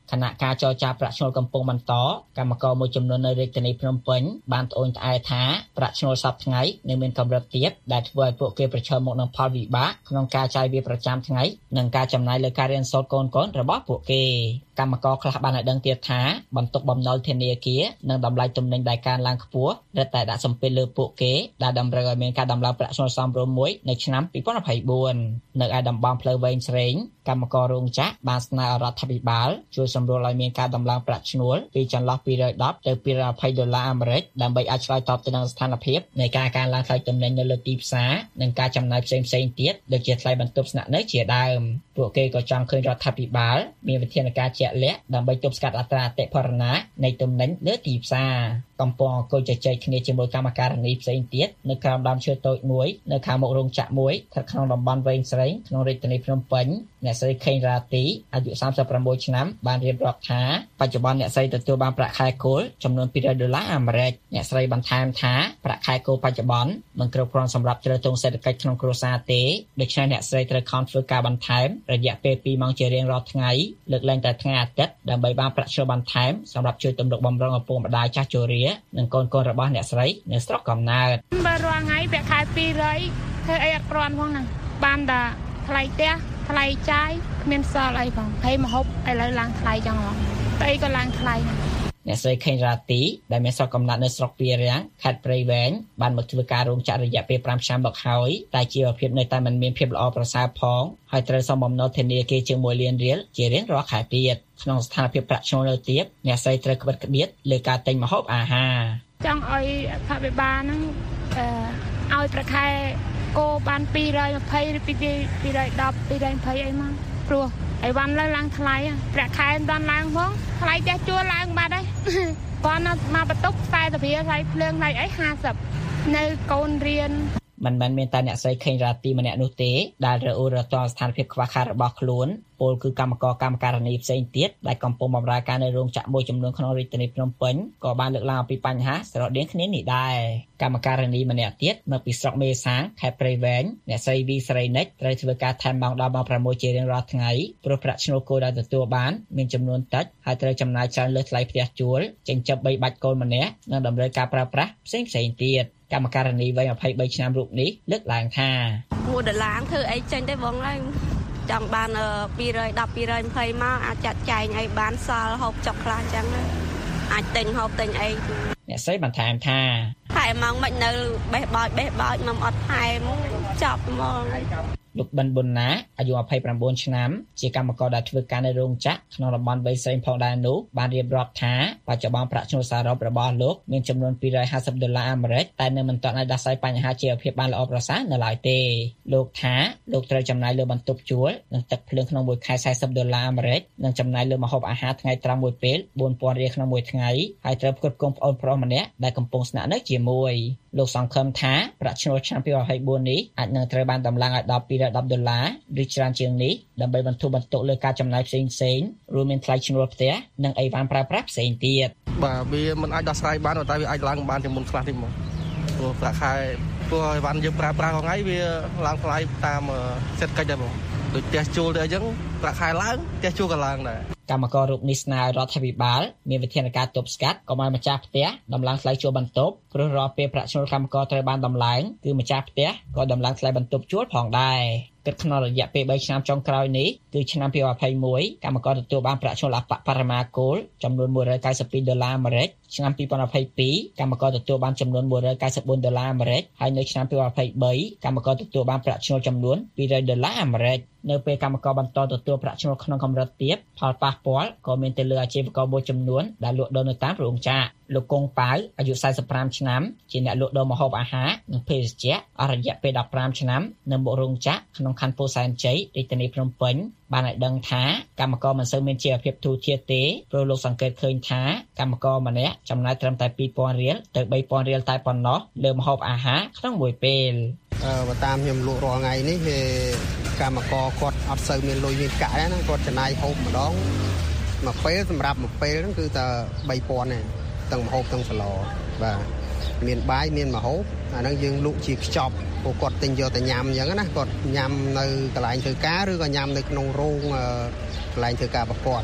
ខណៈការចរចាប្រាក់ឈ្នួលកំពុងបន្តកម្មករមួយចំនួននៅរាជធានីភ្នំពេញបានត្អូញត្អែថាប្រាក់ឈ្នួលសប្តាហ៍ថ្ងៃនៅមានកម្រិតទាបដែលធ្វើឲ្យពួកគេប្រឈមមុខនឹងផលវិបាកក្នុងការចាយវាយប្រចាំថ្ងៃនិងការចំណាយលើការរៀនសូត្រកូនៗរបស់ពួកគេកម្មករខ្លះបានឲ្យដឹងទៀតថាបន្ទុកបំណុលធនាគារនិងតម្លៃទំនិញដែលកើនឡើងខ្ពស់រឹតតែដាក់សម្ពាធលើពួកគេដែលតម្រូវឲ្យមានការដំឡើងប្រាក់ឈ្នួលសមរម្យមួយនៅឆ្នាំពីរពាន់ยี่สิบสี่នៅឯតំបន់ផ្លូវវែងស្រេងកម្មកររោងចក្របានស្នើឲ្យរដ្ឋាភិបាលជួយសម្រួលឲ្យមានការដំឡើងប្រាក់ឈ្នួលពីចន្លោះពីររយដប់ទៅពីររយยี่สิบដុល្លារអាមេរិកដើម្បីអាចឆ្លើយតបទៅនឹងស្ថានភាពនៃការកើនឡើងថ្លៃទំនិញនៅលើទីផ្សារនិងការចំណាយផ្សេងៗទៀតដូចជាថ្លៃបន្ទប់ស្នាក់នៅជាដើមពួកគេក៏ចង់ឃើញរដ្ឋាភិបាលមានវិធានការជាក់លាក់ដើម្បីទប់ស្កាត់អត្រាអតិផរណានៃទំនិញលើទីផ្សារកំពុងអង្គុយជជែកគ្នាជាមួយកម្មការនីផ្សេងទៀតនៅក្រោមដើមឈើតូចមួយនៅខាងមុខរោងចក្រមួយស្ថិតក្នុងតំបន់វែងស្រេងក្នុងរាជធានីភ្នំពេញអ្នកស្រីខេងរ៉ាទីអាយុសាមសិបប្រាំមួយឆ្នាំបានរៀបរាប់ថាបច្ចុប្បន្នអ្នកស្រីទទួលបានប្រាក់ខែគោលចំនួនពីររយដុល្លារអាមេរិកអ្នកស្រីបន្ថែមថាប្រាក់ខែគោលបច្ចុប្បន្នមិនគ្រប់គ្រាន់សម្រាប់ជ្រើសទងសេដ្ឋកិច្ចក្នុងគ្រួសារទេដូច្នេះអ្នកស្រីត្រូវខំធ្វើការបន្ថែមរយៈពេលពីរម៉ោងជារៀងរាល់ថ្ងៃលើកលែងតែថ្ងៃអាទិត្យដើម្បីបានប្រាក់ឈ្នួលបន្ថែមសម្រាប់ជួយទំនុកបម្រុងឪពុកម្ដាយចាស់ជរានិងកូនៗរបស់អ្នកស្រីនៅស្រុកកំណើតបើរាល់ថ្ងៃប្រាក់ខែពីររយធ្វើអីអត់គ្រាន់ផងណាបានតែថ្លៃផ្ទះថ្លៃចាយគ្មានសល់អីផងហើយម្ហូបឥឡូវឡើងថ្លៃចឹងហ្មងតែអីក៏ឡើងថ្លៃអ្នកស្រីខេងរ៉ាទីដែលមានស្រុកកំណើតនៅស្រុកពីរាំងខេត្តព្រៃវែងបានមកធ្វើការរោងចក្ររយៈពេលប្រាំឆ្នាំមកហើយតែជីវភាពនៅតែមិនមានភាពល្អប្រសើរផងហើយត្រូវសំបំណុលធនាគារជាងមួយលានរៀលជារៀងរាល់ខែទៀតក្នុងស្ថានភាពប្រាក់ឈ្នួលនៅទាបអ្នកស្រីត្រូវក្បិតក្បៀតលើការទិញម្ហូបអាហារចង់ឲ្យរដ្ឋាភិបាលហ្នឹងអឺឲ្យប្រាក់ខែគោបានពីររយยี่สิบឬពីពីររយដប់ពីររយยี่สิบអីមកព្រោះអីវ៉ាន់លើឡើងថ្លៃប្រាក់ខែមិនដល់ឡើងផងថ្លៃចាស់ជួលឡើងបាត់ហើយគាត់មកបន្ទប់ខ្សែតារាថ្លៃភ្លើងថ្លៃអីห้าสิบនៅកូនរៀនមិនមែនមានតែអ្នកស្រីខេងរ៉ាទីម្នាក់នោះទេដែលរអ៊ូរទាំស្ថានភាពខ្វះខាតរបស់ខ្លួនពលគឺកម្មករកម្មការនីផ្សេងទៀតដែលកំពុងបម្រើការនៅរោងចក្រមួយចំនួនក្នុងរាជធានីភ្នំពេញក៏បានលើកឡើងអំពីបញ្ហាស្រដៀងគ្នានេះដែរកម្មការនីម្នាក់ទៀតមកពីស្រុកមេសាងខេត្តព្រៃវែងអ្នកស្រីវីស្រីនិចត្រូវធ្វើការថែមម៉ោងដល់ម៉ោងប្រាំមួយជារៀងរាល់ថ្ងៃព្រោះប្រាក់ឈ្នួលគោលដែលទទួលបានមានចំនួនតិចហើយត្រូវចំណាយច្រើនលើថ្លៃផ្ទះជួលចិញ្ចឹមបីបាច់កូនម្នាក់និងតម្រូវការប្រើប្រាស់ផ្សេងផ្សេងទៀតកម្មការនីវ័យยี่สิบสามឆ្នាំរូបនេះលើកឡើងថាមួយដុល្លារធ្វើអីចេញទេបងហើយចង់បានពីររយដប់ពីររយยี่สิบមកអាចចាត់ចែងឲ្យបានសល់ហូបចុកខ្លះអញ្ចឹងអាចទិញហូបទិញអីអ្នកស្រីបន្ថែមថាថែមមកមិននៅបេះបោចបេះបោចមកអត់ថែមចប់ហ្មងលោកប៊ិនប៊ុនណាអាយុยี่สิบเก้าឆ្នាំជាកម្មករដែលធ្វើការនៅរោងចក្រក្នុងតំបន់វែងស្រេងផងដែរនោះបានរៀបរាប់ថាបច្ចុប្បន្នប្រាក់ឈ្នួលសរុបរបស់លោកមានចំនួនពីររយห้าสิบដុល្លារអាមេរិកតែនៅមិនទាន់អាចដោះស្រាយបញ្ហាជីវភាពបានល្អប្រសើរនៅឡើយទេលោកថាលោកត្រូវចំណាយលើបន្ទប់ជួលនិងទឹកភ្លើងក្នុងមួយខែสี่สิบដុល្លារអាមេរិកនិងចំណាយលើម្ហូបអាហារថ្ងៃត្រង់មួយពេលbốnពាន់រៀលក្នុងមួយថ្ងៃហើយត្រូវផ្គត់ផ្គង់ប្អូនប្រុសម្នាក់ដែលកំពុងស្នាក់នៅជាមួយលោកសង្ឃឹមថាប្រាក់ឈ្នួលឆ្នាំពីររយยี่สิบสี่នេះអាចនឹងត្រូវបានដំឡើងឲ្យដល់ពីររយដប់ដុល្លារឬច្រើនជាងនេះដើម្បីបន្ធូរបន្ទុកលើការចំណាយផ្សេងផ្សេងរួមមានថ្លៃឈ្នួលផ្ទះនិងអីវ៉ាន់ប្រើប្រាស់ផ្សេងទៀតបាទវាមិនអាចដោះស្រាយបានតែវាអាចឡើងបានជាងមុនខ្លះទេមកព្រោះប្រាក់ខែព្រោះអីវ៉ាន់យើងប្រើប្រាស់ថ្ងៃវាឡើងថ្លៃតាមសេដ្ឋកិច្ចដែរបងដូចផ្ទះជួលទៅអញ្ចឹងប្រាក់ខែឡើងផ្ទះជួលក៏ឡើងដែរកម្មកររូបនេះស្នើរដ្ឋាភិបាលមានវិធានការទប់ស្កាត់កុំឲ្យម្ចាស់ផ្ទះដំឡើងថ្លៃជួលបន្ទប់ព្រោះរាល់ពេលប្រាក់ឈ្នួលកម្មករត្រូវបានដំឡើងគឺម្ចាស់ផ្ទះក៏ដំឡើងថ្លៃបន្ទប់ជួលផងដែរគិតក្នុងរយៈពេលបីឆ្នាំចុងក្រោយនេះគឺឆ្នាំពីររយยี่สิบเอ็ดកម្មករទទួលបានប្រាក់ឈ្នួលអបបរមាគោលចំនួនមួយរយเก้าสิบสองដុល្លារអាមេរិកឆ្នាំពីររយยี่สิบสองកម្មករទទួលបានចំនួនមួយរយเก้าสิบสี่ដុល្លារអាមេរិកហើយនៅឆ្នាំពីររយยี่สิบสามកម្មករទទួលបានប្រាក់ឈ្នួលចំនួនពីររយដុល្លារអាមេរិកនៅពេលកម្មករបន្តទទួលប្រាក់ឈ្នួលក្នុងកម្រិតទាបផលប៉ះពាល់ក៏មានទៅលើអាជីវករមួយចំនួនដែលលក់ដូរនៅតាមរោងចក្រលោកកុងប៉ៅអាយុสี่สิบห้าឆ្នាំជាអ្នកលក់ដូរម្ហូបអាហារនិងភេសជ្ជៈអស់រយៈពេលដប់ប្រាំឆ្នាំនៅមុខរោងចក្រក្នុងខណ្ឌពោធិ៍សែនជ័យរាជធានីភ្នំពេញបានឲ្យដឹងថាកម្មករមិនសូវមានជីវភាពធូរធារទេព្រោះលោកសង្កេតឃើញថាកម្មករម្នាក់ចំណាយត្រឹមតែពីរពាន់រៀលទៅបីពាន់រៀលតែប៉ុណ្ណោះលើម្ហូបអាហារក្នុងមួយពេលអឺបើតាមខ្ញុំលក់រាល់ថ្ងៃនេះគឺកម្មករគាត់អត់សូវមានលុយមានកាក់ទេណាគាត់ចំណាយហូបម្ដងមួយពេលសម្រាប់មួយពេលហ្នឹងគឺតែបីពាន់ទេទាំងម្ហូបទាំងសាឡបាទមានបាយមានម្ហូបអាហ្នឹងយើងលក់ជាខ្ចប់ពួកគាត់ទិញយកតែញ៉ាំអញ្ចឹងណាគាត់ញ៉ាំនៅកន្លែងធ្វើការឬក៏ញ៉ាំនៅក្នុងរោងកន្លែងធ្វើការរបស់គាត់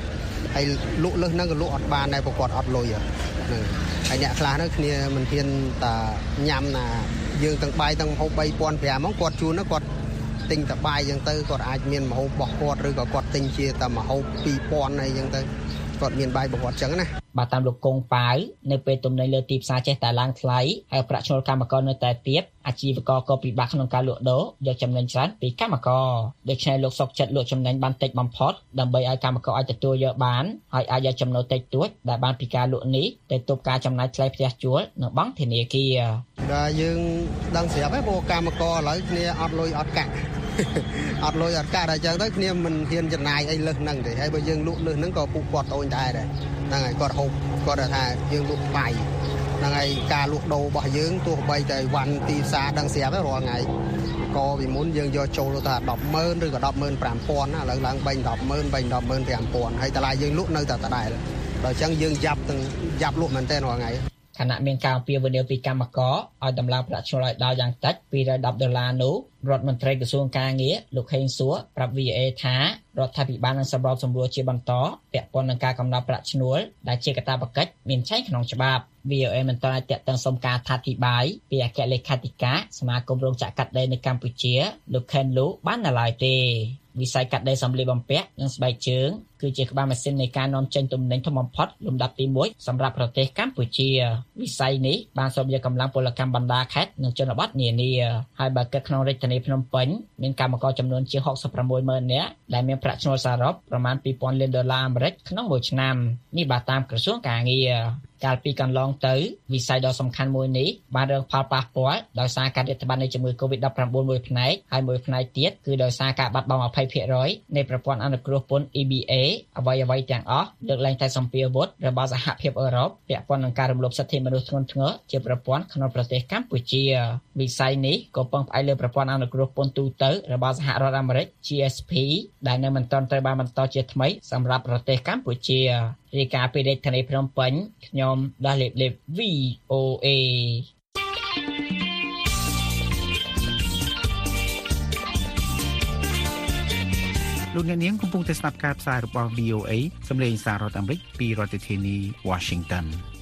ហើយលក់លើសហ្នឹងក៏លក់អត់បានដែរព្រោះគាត់អត់លុយហ្នឹងហើយអ្នកខ្លះហ្នឹងគ្នាមិនហ៊ានតែញ៉ាំណាយើងទាំងបាយទាំងម្ហូបបីពាន់ប្រាំហ្មងគាត់ជួនហ្នឹងគាត់ទិញតែបាយអញ្ចឹងទៅគាត់អាចមានម្ហូបរបស់គាត់ឬក៏គាត់ទិញជាតែម្ហូបពីរពាន់អីអញ្ចឹងទៅគាត់មានបាយរបស់គាត់អញ្ចឹងណាបាទតាមលោកកុងប៉ាវនៅពេលទំនិញលើទីផ្សារចេះតែឡើងថ្លៃហើយប្រាក់ឈ្នួលកម្មករនៅតែទាបអាជីវករក៏ពិបាកក្នុងការលក់ដូរយកចំណេញច្រើនពីកម្មករដូច្នេះលោកសុកចិត្តលក់ចំណេញបានតិចបំផុតដើម្បីឲ្យកម្មករអាចទទួលយកបានហើយអាចយកចំណូលតិចតួចដែលបានពីការលក់នេះទៅទប់ការចំណាយថ្លៃផ្ទះជួលនិងបង់ធនាគារដែលយើងដឹងស្រាប់ហើយព្រោះកម្មករឥឡូវគ្នាអត់លុយអត់កាក់អត់លុយអត់កាក់តែអញ្ចឹងទៅគ្នាមិនហ៊ានចំណាយអីលើសហ្នឹងទេហើយបើយើងលក់លើសហ្នឹងក៏ពួកគាត់អូនដែរដែរហ្នឹងហើយគាត់ហូបគាត់ថាយើងលក់បាយហ្នឹងហើយការលក់ដូររបស់យើងទោះបីតែវ៉ាន់ទីផ្សារដឹងស្រាប់ហើយរាល់ថ្ងៃក៏ពីមុនយើងយកចូលថាដប់ម៉ឺនឬក៏ដប់ម៉ឺនប្រាំពាន់ណាឥឡូវឡើងបីដប់ម៉ឺនបីដប់ម៉ឺនប្រាំពាន់ហើយតម្លៃយើងលក់នៅតែដដែលដល់អញ្ចឹងយើងយ៉ាប់ទាំងយ៉ាប់លក់មែនតើរាល់ថ្ងៃខណៈមានការអំពាវនាវពីកម្មករឲ្យដំឡើងប្រាក់ឈ្នួលឲ្យដល់យ៉ាងតិចពីររយដប់ដុល្លារនោះរដ្ឋមន្ត្រីក្រសួងការងារលោកហេងសួរប្រាប់ វី អូ អេ ថារដ្ឋាភិបាលនឹងសម្របសម្រួលជាបន្តពាក់ព័ន្ធនឹងការកំណត់ប្រាក់ឈ្នួលដែលជាកាតព្វកិច្ចមានចែងក្នុងច្បាប់ វី អូ អេ មិនទាន់អាចតាក់ទងសុំការអធិប្បាយពីអគ្គលេខាធិការសមាគមរោងចក្រកាត់ដេរនៅកម្ពុជាលោកខេនលូបាននៅឡើយទេវិស័យកាត់ដេរសម្លៀកបំពាក់និងស្បែកជើងគឺជាក្បាលម៉ាស៊ីននៃការនាំចេញទំនិញធំបំផុតលំដាប់ទីមួយសម្រាប់ប្រទេសកម្ពុជាវិស័យនេះបានស្រូបយកកម្លាំងពលកម្មបណ្ដាខេត្តនិងជនបទនានាហើយបើគិតក្នុងរាជធានីភ្នំពេញមានកម្មករចំនួនជាហុកសិបប្រាំមួយម៉ឺននាក់ដែលមានប្រាក់ឈ្នួលសរុបប្រមាណពីរពាន់លានដុល្លារអាមេរិកក្នុងមួយឆ្នាំនេះបាទតាមក្រសួងការងារកាលពីកន្លងទៅវិស័យដ៏សំខាន់មួយនេះបានរងផលប៉ះពាល់ដោយសារការរាតត្បាតនៃជំងឺ កូវីដ ដប់ប្រាំបួន មួយផ្នែកហើយមួយផ្នែកទៀតគឺដោយសារការបាត់បង់ ยี่สิบเปอร์เซ็นต์ នៃប្រព័ន្ធអនុគ្រោះពន្ធ អ៊ី ប៊ី เอ អ្វីអ្វីទាំងអស់លើកឡើងតែសម្ពាវុធរបស់សហភាពអឺរ៉ុបពាក់ព័ន្ធនឹងការរំលោភសិទ្ធិមនុស្សធ្ងន់ធ្ងរជាប្រព័ន្ធក្នុងប្រទេសកម្ពុជាវិស័យនេះក៏ពឹងផ្អែកលើប្រព័ន្ធអនុគ្រោះពន្ធទូទៅរបស់សហរដ្ឋអាមេរិក จี เอส พี ដែលនៅមិនទាន់ត្រូវបានបន្តជាថ្មីសម្រាប់ប្រទេសកម្ពុជារាយការណ៍ពីរាជធានីភ្នំពេញខ្ញុំដាស់លេបលេប វី អូ เอលោកអ្នកនាងកំពុងតែស្ដាប់ការផ្សាយរបស់ វី អូ เอ សម្លេងសាររដ្ឋអាមេរិកពីរដ្ឋធានី Washington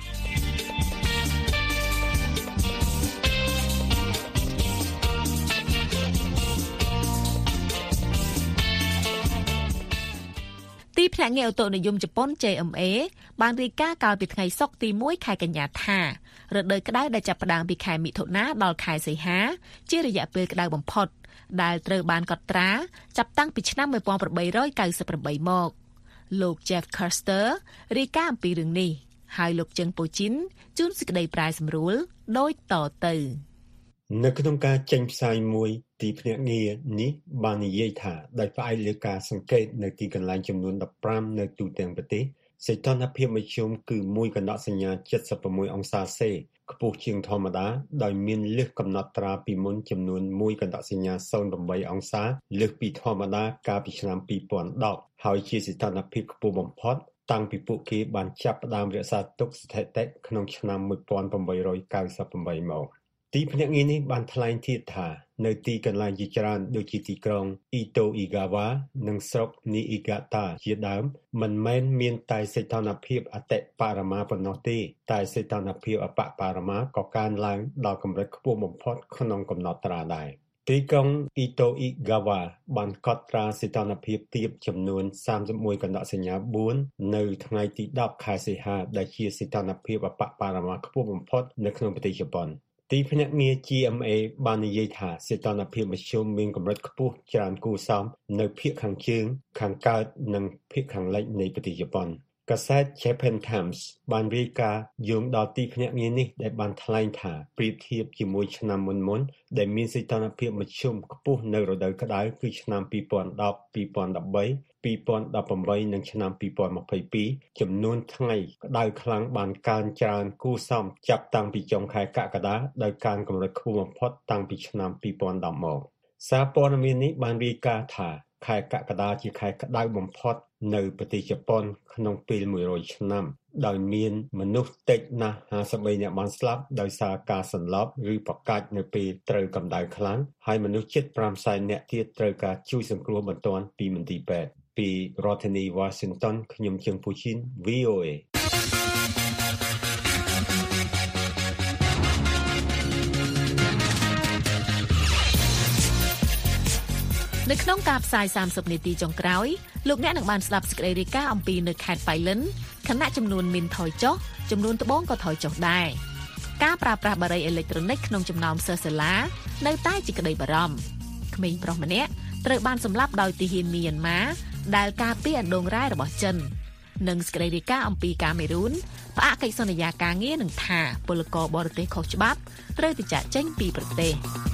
ទីភ្នាក់ងារអូតូនិយមជប៉ុន จេ เอ็ม เอ បានរាយការណ៍កាលពីថ្ងៃសុក្រទីមួយខែកញ្ញាថារដូវក្តៅដែលចាប់ផ្ដើមពីខែមិថុនាដល់ខែសីហាជារយៈពេលក្តៅបំផុតដែលត្រូវបានកត់ត្រាចាប់តាំងពីឆ្នាំmột nghìn tám trăm chín mươi támមកលោក Jeff Custer រាយការណ៍អំពីរឿងនេះហើយលោកជឹងពូជីនជួនសេចក្តីប្រែសម្រួលដូចតទៅនៅក្នុងការចេញផ្សាយមួយទីភ្នាក់ងារនេះបាននិយាយថាដោយផ្អែកលើការសង្កេតនៅទីកន្លែងចំនួនដប់ប្រាំនៅទូទាំងប្រទេសសីតុណ្ហភាពមធ្យមគឺមួយកណ្ដោសញ្ញា七十六អង្សាសេខ្ពស់ជាងធម្មតាដោយមានលើសកំណត់ត្រាពីមុនចំនួនមួយកណ្ដោសញ្ញាศูนย์แปดអង្សាលើសពីធម្មតាកាលពីឆ្នាំពីរពាន់ដប់ហើយជាសីតុណ្ហភាពខ្ពស់បំផុតតាំងពីពួកគេបានចាប់ផ្ដើមរក្សាទុកស្ថិតិក្នុងឆ្នាំmột nghìn tám trăm chín mươi támមកទីភ្នាក់ងារនេះបានថ្លែងទៀតថានៅទីកន្លែងជាច្រើនដូចជាទីក្រុងអ៊ីតូអ៊ីហ្កាវ៉ានិងស្រុកនីអ៊ីហ្កាតាជាដើមមិនមែនមានតែសីតុណ្ហភាពអតិបរមាប៉ុណ្ណោះទេតែសីតុណ្ហភាពអបបរមាក៏កើនឡើងដល់កម្រិតខ្ពស់បំផុតក្នុងកំណត់ត្រាដែរទីក្រុងអ៊ីតូអ៊ីហ្កាវ៉ាបានកត់ត្រាសីតុណ្ហភាពទាបចំនួនសាមសិបមួយកណ្ដោសញ្ញាបួននៅថ្ងៃទីដប់ខែសីហាដែលជាសីតុណ្ហភាពអបបរមាខ្ពស់បំផុតនៅក្នុងប្រទេសជប៉ុនទីភ្នាក់ងារ จี เอ็ม เอ បាននិយាយថាសីតុណ្ហភាពមធ្យមមានកម្រិតខ្ពស់ច្រើនគួរសមនៅភាគខាងជើងខាងកើតនិងភាគខាងលិចនៃប្រទេសជប៉ុនកាសែត Japan Times បានរាយការណ៍យោងដល់ទីភ្នាក់ងារនេះដែលបានថ្លែងថាប្រៀបធៀបជាមួយឆ្នាំមុនមុនដែលមានសីតុណ្ហភាពមធ្យមខ្ពស់នៅរដូវក្តៅគឺឆ្នាំពីរពាន់ដប់ ពីរពាន់ដប់បី ពីរពាន់ដប់ប្រាំបីនិងឆ្នាំពីរពាន់ម្ភៃពីរចំនួនថ្ងៃក្តៅខ្លាំងបានកើនច្រើនគួរសមចាប់តាំងពីចុងខែកក្កដាដោយកើនកម្រិតខ្ពស់បំផុតតាំងពីឆ្នាំពីរពាន់ដប់មកសារព័ត៌មាននេះបានរាយការណ៍ថាខែកក្កដាជាខែក្តៅបំផុតនៅប្រទេសជប៉ុនក្នុងពេលមួយរយឆ្នាំដោយមានមនុស្សតិចណាស់ห้าสิบបីនាក់បានស្លាប់ដោយសារការសន្លប់ឬប្រកាច់នៅពេលត្រូវកម្ដៅខ្លាំងហើយមនុស្សជិតប្រាំសែននាក់ទៀតត្រូវការជួយសង្គ្រោះបន្ទាន់ពីមន្ទីរពេទ្យពីរដ្ឋធានី Washington ខ្ញុំជើងពូឈិន V O A នៅក្នុងការផ្សាយសាមសិបនាទីចុងក្រោយលោកអ្នកនឹងបានស្ដាប់សេចក្តីរាយការណ៍អំពីនៅខេត្តប៉ៃលិនខណៈចំនួនមីនថយចុះចំនួនត្បូងក៏ថយចុះដែរការប្រើប្រាស់បារីអេឡិចត្រូនិកក្នុងចំណោមសិស្សសាលានៅតែជាក្តីបារម្ភក្មេងប្រុសម្នាក់ត្រូវបានសម្លាប់ដោយទាហានមីយ៉ាន់ម៉ាដែលការពារអណ្ដូងរ៉ែរបស់ចិននិងសេចក្តីរាយការណ៍អំពីកាមេរូនផ្អាកកិច្ចសន្យាការងារនឹងថាពលករបរទេសខុសច្បាប់ត្រូវទៅចាកចេញពីប្រទេស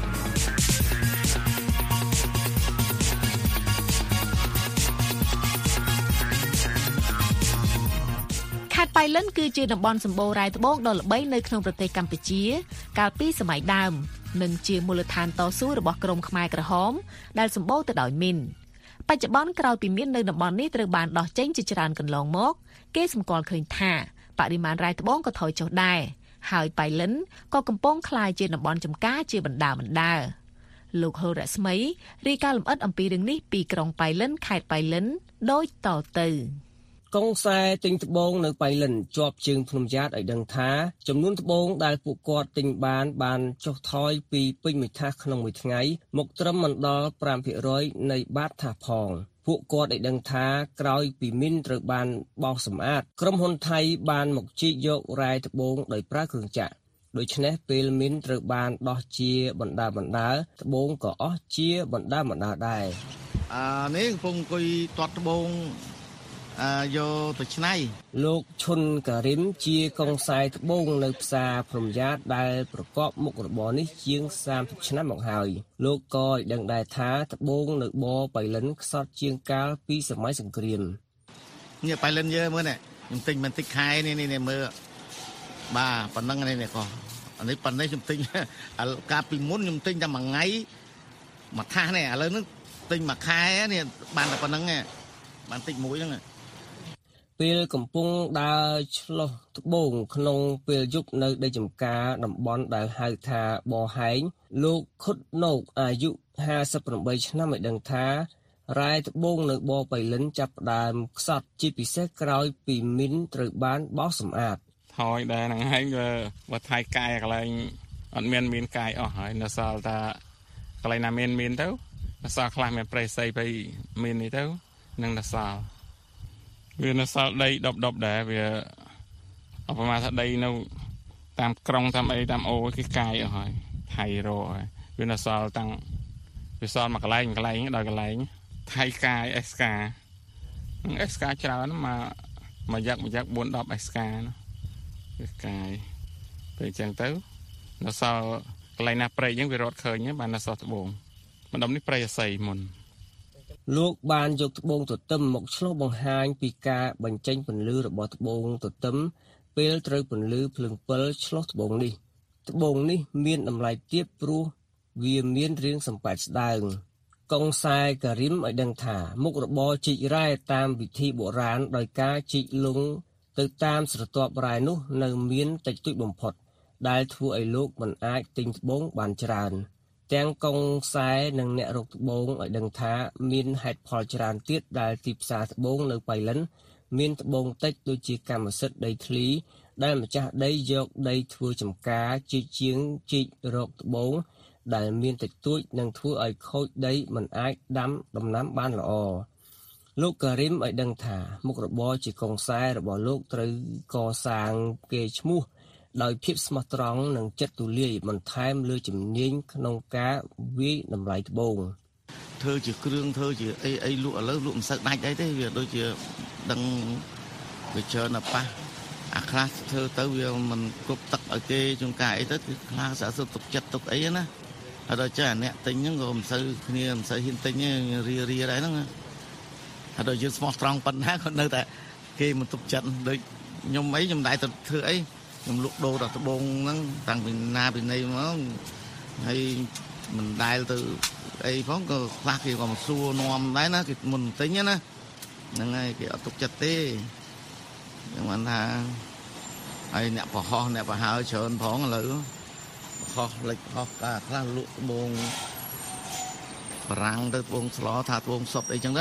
ខេត្តប៉ៃលិនគឺជាតំបន់សម្បូររ៉ែត្បូងដ៏ល្បីនៅក្នុងប្រទេសកម្ពុជាកាលពីសម័យដើមនិងជាមូលដ្ឋានតស៊ូរបស់ក្រុមខ្មែរក្រហមដែលសម្បូរទៅដោយមីនបច្ចុប្បន្នក្រោយពីមាននៅតំបន់នេះត្រូវបានដោះចេញជាច្រើនកន្លងមកគេសម្គាល់ឃើញថាបរិមាណរ៉ែត្បូងក៏ថយចុះដែរហើយប៉ៃលិនក៏កំពុងក្លាយជាតំបន់ចម្ការជាបណ្ដាបណ្ដាលោកហុលរស្មីរាយការណ៍លម្អិតអំពីរឿងនេះពីក្រុងប៉ៃលិនខេត្តប៉ៃលិនដូចតទៅកុងខ្សែទិញត្បូងនៅប៉ៃលិនជាប់ជើងភ្នំយ៉ាតឲ្យដឹងថាចំនួនត្បូងដែលពួកគាត់ទិញបានបានចុះថយពីពេញមួយថាសក្នុងមួយថ្ងៃមកត្រឹមមិនដល់ ប្រាំភាគរយ នៃបាតថាសផងពួកគាត់ឲ្យដឹងថាក្រោយពីមីនត្រូវបានបោសសម្អាតក្រុមហ៊ុនថៃបានមកជីកយករ៉ែត្បូងដោយប្រើគ្រឿងចក្រដូច្នេះពេលមីនត្រូវបានដោះជាបណ្ដាបណ្ដាត្បូងក៏អស់ជាបណ្ដាបណ្ដាដែរអានេះកំពុងអង្គុយទាត់ត្បូងអឺយកទៅឆ្នៃលោកឈុនការីមជាកុងខ្សែត្បូងនៅផ្សារព្រំយ៉ាតដែលប្រកបមុខរបរនេះជាងសាមសិបឆ្នាំមកហើយលោកក៏ឲ្យដឹងដែរថាត្បូងនៅបប៉ៃលិនខ្សត់ជាងកាលពីសម័យសង្គ្រាមនេះប៉ៃលិនយើមើលនេះខ្ញុំទិញមិនតិចខែនេះនេះមើលបាទប៉ុណ្ណឹងនេះនេះក៏អានេះប៉ុណ្ណេះខ្ញុំទិញកាលពីមុនខ្ញុំទិញតែមួយថ្ងៃមួយថាសនេះឥឡូវនេះទិញមួយខែនេះបានតែប៉ុណ្ណឹងបានតិចមួយហ្នឹងពេលកំពុងដើរឆ្លោះត្បូងក្នុងពេលយប់នៅដីចម្ការតំបន់ដែលហៅថាបហែងលោកខុតណូកអាយុห้าสิบแปดឆ្នាំឲ្យដឹងថារ៉ែត្បូងនៅបប៉ៃលិនចាប់ផ្ដើមខ្សត់ជាពិសេសក្រោយពីមីនត្រូវបានបោសសម្អាតថយដែរហ្នឹងហើយបើថៃកាយកន្លែងអត់មានមានកាយអស់ហើយនៅសល់តែកន្លែងណាមានមានទៅនៅសល់ខ្លះមានប្រេស័យទៅមាននេះទៅនឹងនៅសល់វានៅសល់ដីដប់ដប់ដែរវាអបមាថាដីនៅតាមក្រុងតាមអីតាមអូគេកាយអស់ហើយថៃរកហើយវានៅសល់តាំងវាសល់មួយកន្លែងកន្លែងដល់កន្លែងថៃកាយអេសកានឹងអេសកាច្រើនមកមកយ៉ាក់មកយ៉ាក់bốnដប់អេសកាណាវាកាយពេលអញ្ចឹងទៅនៅសល់កន្លែងណាព្រៃអញ្ចឹងវារត់ឃើញបាននៅសល់ត្បូងម្ដុំនេះព្រៃអស័យមុនលោកបានយកត្បូងទទឹមមកឆ្លុះបង្ហាញពីការបញ្ចេញពន្លឺរបស់ត្បូងទទឹមពេលត្រូវពន្លឺភ្លើងពិលឆ្លុះត្បូងនេះត្បូងនេះមានតម្លៃទាបព្រោះវាមានរាងសំប៉ែតស្ដើងកុងខ្សែការីមឲ្យដឹងថាមុខរបរជីករ៉ែតាមវិធីបុរាណដោយការជីកលុងទៅតាមស្រទាប់រ៉ែនោះនៅមានតិចតួចបំផុតដែលធ្វើឲ្យលោកមិនអាចទិញត្បូងបានច្រើនទាំងកុងខ្សែនិងអ្នករកត្បូងឲ្យដឹងថាមានហេតុផលច្រើនទៀតដែលទីផ្សារត្បូងនៅប៉ៃលិនមានត្បូងតិចដូចជាកម្មសិទ្ធិដីធ្លីដែលម្ចាស់ដីយកដីធ្វើចម្ការជីកជាងជីករកត្បូងដែលមានតិចតួចនឹងធ្វើឲ្យខូចដីមិនអាចដាំដំណាំបានល្អលោកការីមឲ្យដឹងថាមុខរបរជាកុងខ្សែរបស់លោកត្រូវកសាងកេរ្តិ៍ឈ្មោះដោយភាពស្មោះត្រង់និងចិត្តទូលាយបន្ថែមលើជំនាញក្នុងការវាយតម្លៃត្បូងធ្វើជាគ្រឿងធ្វើជាអីអីលក់ឥឡូវលក់មិនសូវដាច់អីទេវាដូចជាដឹងវាច្រើនណាស់ប៉ះអាខ្លះធ្វើទៅវាមិនគ្រប់ទឹកឲ្យគេជួនកាលអីទៅគឺខ្លះសាក់សុទ្ធទុកចិត្តទុកអីណាហើយដល់ចេះអាអ្នកទិញហ្នឹងក៏មិនសូវគ្នាមិនសូវហ៊ានទិញរីរីដែរហ្នឹងហើយដល់យើងស្មោះត្រង់ប៉ុណ្ណាក៏នៅតែគេមិនទុកចិត្តដូចខ្ញុំអីខ្ញុំដែរទៅធ្វើអីខ្ញុំលក់ដូរដល់ត្បូងហ្នឹងតាំងពីណាពីណីមកហើយមិនដែលទៅអីផងក៏ខ្លះគេក៏មកសួរនាំដែរណាគេមុនទិញណាហ្នឹងហើយគេអត់ទុកចិត្តទេខ្ញុំបានថាហើយអ្នកប្រហោះអ្នកប្រហើច្រើនផងឥឡូវប្រហោះលិចប្រហោះការខ្លះលក់ត្បូងបារាំងទៅត្បូងស្លថាត្បូងសុតអីចឹងទៅណា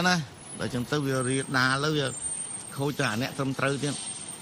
ដល់ចឹងទៅវារៀនដាលើវាខូចទៅអាអ្នកត្រឹមត្រូវទៀត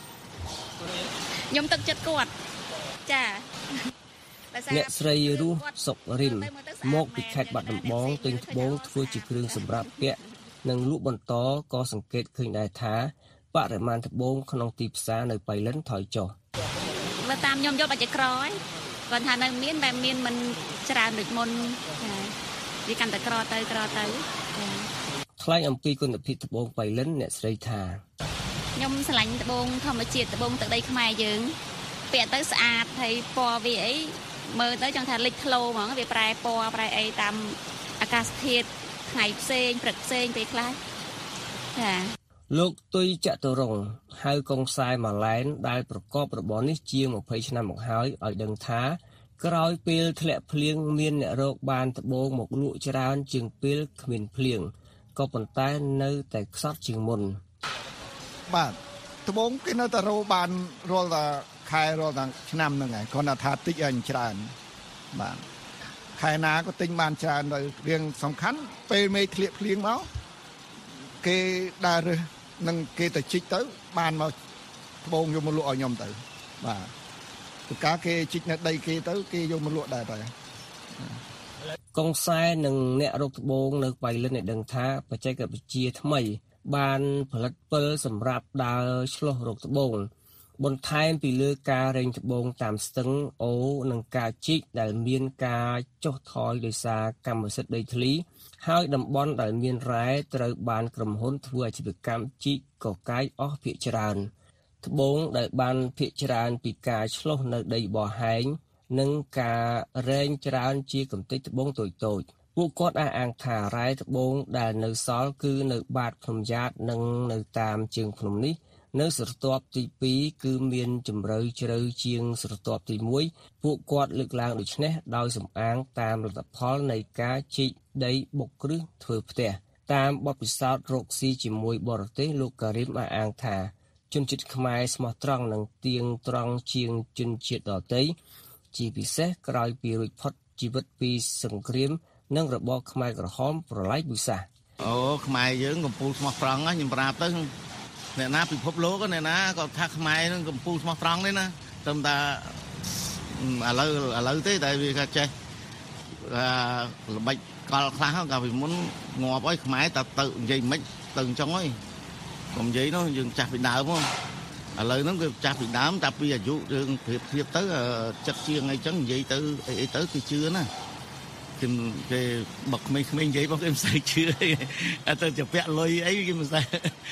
ខ្ញុំទឹកចិត្តគាត់ចាអ្នកស្រីរស់សុករិនមកពីខេត្តបាត់ដំបងទិញត្បូងធ្វើជាគ្រឿងសម្រាប់ពាក់និងលក់បន្តក៏សង្កេតឃើញដែរថាបរិមាណត្បូងក្នុងទីផ្សារនៅបៃលិនថយចុះបើតាមខ្ញុំយល់បាច់ក្រហើយគាត់ថានៅមានបែបមានមិនច្រើនដូចមុនចាវាកាន់តែក្រទៅក្រទៅថ្លែងអំពីគុណភាពត្បូងបៃលិនអ្នកស្រីថាខ្ញុំស្រឡាញ់ត្បូងធម្មជាតិត្បូងទឹកដីខ្មែរយើងពាក់ទៅស្អាតហើយពណ៌វាអីមើលទៅចង់ថាលេចធ្លោហ្មងវាប្រែពណ៌ប្រែអីតាមអាកាសធាតុថ្ងៃផ្សេងព្រឹកផ្សេងពេលខ្លះចាលោកទុយចតុรงค์ហៅកងខ្សែម៉ាឡែនដែលប្រកបរបរនេះជាងម្ភៃឆ្នាំមកហើយឲ្យដឹងថាក្រោយពេលធ្លាក់ភ្លៀងមានអ្នករកបានត្បូងមកលក់ច្រើនជាងពេលគ្មានភ្លៀងក៏ប៉ុន្តែនៅតែខ្សត់ជាងមុនបាទត្បូងគេនៅតែរកបានរាល់តែខែរាល់តែឆ្នាំហ្នឹងហើយគាត់ថាតិចអញច្រើនបាទខែណាក៏ទិញបានច្រើនទៅរឿងសំខាន់ពេលមេឃធ្លាក់ភ្លៀងមកគេដើររើសនឹងគេទៅជីកទៅបានមកត្បូងយកមកលក់ឲ្យខ្ញុំទៅបាទទៅកាគេជីកនៅដីគេទៅគេយកមកលក់ដែរតែកងខ្សែនិងអ្នករកត្បូងនៅបៃលិនឲ្យដឹងថាបច្ចេកវិទ្យាថ្មីបានផលិតពិលសម្រាប់ដើរឆ្លោះរកត្បូងបន្ថែមពីលើការរែងត្បូងតាមស្ទឹងអូនិងការជីកដែលមានការចុះថយដោយសារកម្មសិទ្ធិដីធ្លីហើយតំបន់ដែលមានរ៉ែត្រូវបានក្រុមហ៊ុនធ្វើអាជីវកម្មជីកកកាយអស់ភាគច្រើនត្បូងដែលបានភាគច្រើនពីការឆ្លោះនៅដីបោះហែងនិងការរែងច្រើនជាកម្ទេចត្បូងតូចតូចពួកគាត់អះអាងថារ៉ែត្បូងដែលនៅសល់គឺនៅបាតភ្នំយ៉ាតនិងនៅតាមជើងភ្នំនេះនៅស្រទាប់ទីពីរគឺមានជម្រៅជ្រៅជាងស្រទាប់ទីមួយពួកគាត់លើកឡើងដូចនេះដោយសំអាងតាមលទ្ធផលនៃការជីកដីបុកគ្រឹះធ្វើផ្ទះតាមបទពិសោធន៍រកស៊ីជាមួយបរទេសលោកការីមអះអាងថាជនជាតិខ្មែរស្មោះត្រង់និងទៀងត្រង់ជាងជនជាតិដទៃជាពិសេសក្រោយពីរួចផុតជីវិតពីសង្គ្រាមនិងរបបខ្មែរក្រហមប្រល័យពូជសាសន៍អូខ្មែរយើងកំពូលស្មោះត្រង់ខ្ញុំប្រាប់ទៅអ្នកណាពិភពលោកអ្នកណាក៏ថាខ្មែរនឹងកំពូលស្មោះត្រង់ទេណាតែថាឥឡូវឥឡូវទេតែវាថាចេះល្បិចកលខ្លះកាលពីមុនងាប់អីខ្មែរតែទៅនិយាយមិនទៅអញ្ចឹងហើយកុំនិយាយនោះយើងចាស់ពីដើមមកឥឡូវហ្នឹងគឺចាស់ពីដើមតែពីអាយុយើងប្រៀបធៀបទៅចិត្តជាងអីចឹងនិយាយទៅអីអីទៅគឺជឿណាគេគេបកក្មេងៗនិយាយបងគេមិនស្អីជឿអីតែទៅពាក់លុយអីគេមិនស្អី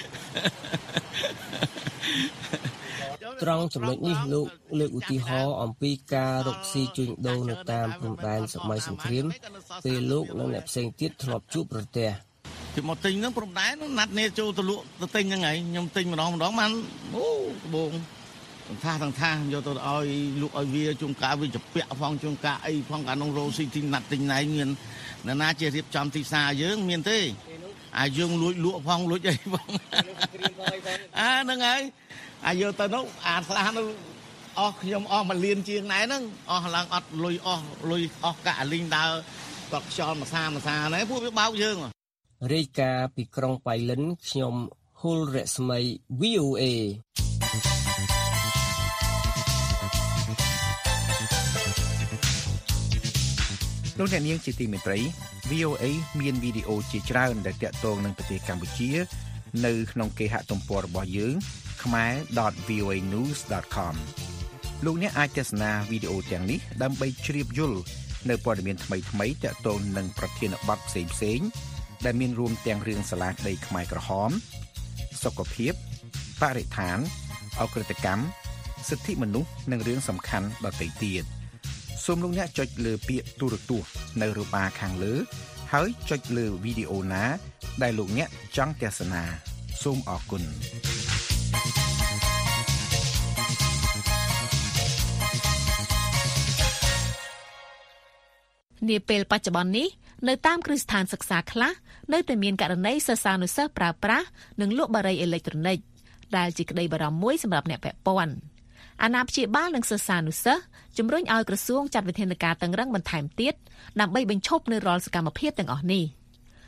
ត្រង់ចំណុចនេះលោកលើកឧទាហរណ៍អំពីការរកស៊ីជួញដូរនៅតាមព្រំដែនសម័យសង្គ្រាមពេលលោកនិងអ្នកផ្សេងទៀតធ្លាប់ជួបប្រទះគេមកទិញហ្នឹងព្រំដែនណាត់នេះចូលទៅលក់ទៅទិញហ្នឹងហើយខ្ញុំទិញម្ដងម្ដងបានអូត្បូងថាទាំងថាយកទៅឲ្យលក់ឲ្យវាជួនកាលវាជពាក់ផងជួនកាលអីផងកាលក្នុងរោស៊ីទីណាត់ទិញណៃមានណាណាជារៀបចំទីផ្សារយើងមានទេអាយើងលួចលក់ផងលួចអីផងអាហ្នឹងហើយអាយកទៅនោះអាខ្លះនោះអស់ខ្ញុំអស់មួយលានជាងណែហ្នឹងអស់ឡើងអត់លុយអស់លុយអស់កាក់អាលីងដើរគាត់ខ្យល់មួយសាមួយសាហ្នឹងពួកវាបោកយើងរាយការណ៍ពីក្រុងបៃលិនខ្ញុំហ៊ុលរស្មី វី អូ เอលោកអ្នកនាងជាទីមេត្រី វី អូ เอ មានវីដេអូជាច្រើនដែលទាក់ទងនឹងប្រទេសកម្ពុជានៅក្នុងគេហទំព័ររបស់យើង ខមែរ ដត វី អូ เอ ញូស ដត ខម លោកអ្នកអាចទស្សនាវីដេអូទាំងនេះដើម្បីជ្រាបយល់នៅព័ត៌មានថ្មីៗទាក់ទងនឹងប្រធានបទផ្សេងៗដែលមានរួមទាំងរឿងសាលាក្តីខ្មែរក្រហមសុខភាពបរិស្ថានអក្រិតកម្មសិទ្ធិមនុស្សនិងរឿងសំខាន់ដទៃទៀតសូមលោកអ្នកចុចលើពាក្យទូរទស្សន៍នៅរបាខាងលើហើយចុចលើវីដេអូណាដែលលោកអ្នកចង់ទស្សនាសូមអរគុណនាពេលបច្ចុប្បន្ននេះនៅតាមគ្រឹះស្ថានសិក្សាខ្លះនៅតែមានករណីសិស្សានុសិស្សប្រើប្រាស់និងលក់បារីអេឡិចត្រូនិកដែលជាក្តីបារម្ភមួយសម្រាប់អ្នកពាក់ព័ន្ធអាណាព្យាបាលនិងសិស្សានុសិស្សជំរុញឲ្យក្រសួងចាត់វិធានការតឹងរ៉ឹងបន្ថែមទៀតដើម្បីបញ្ឈប់នូវរាល់សកម្មភាពទាំងអស់នេះ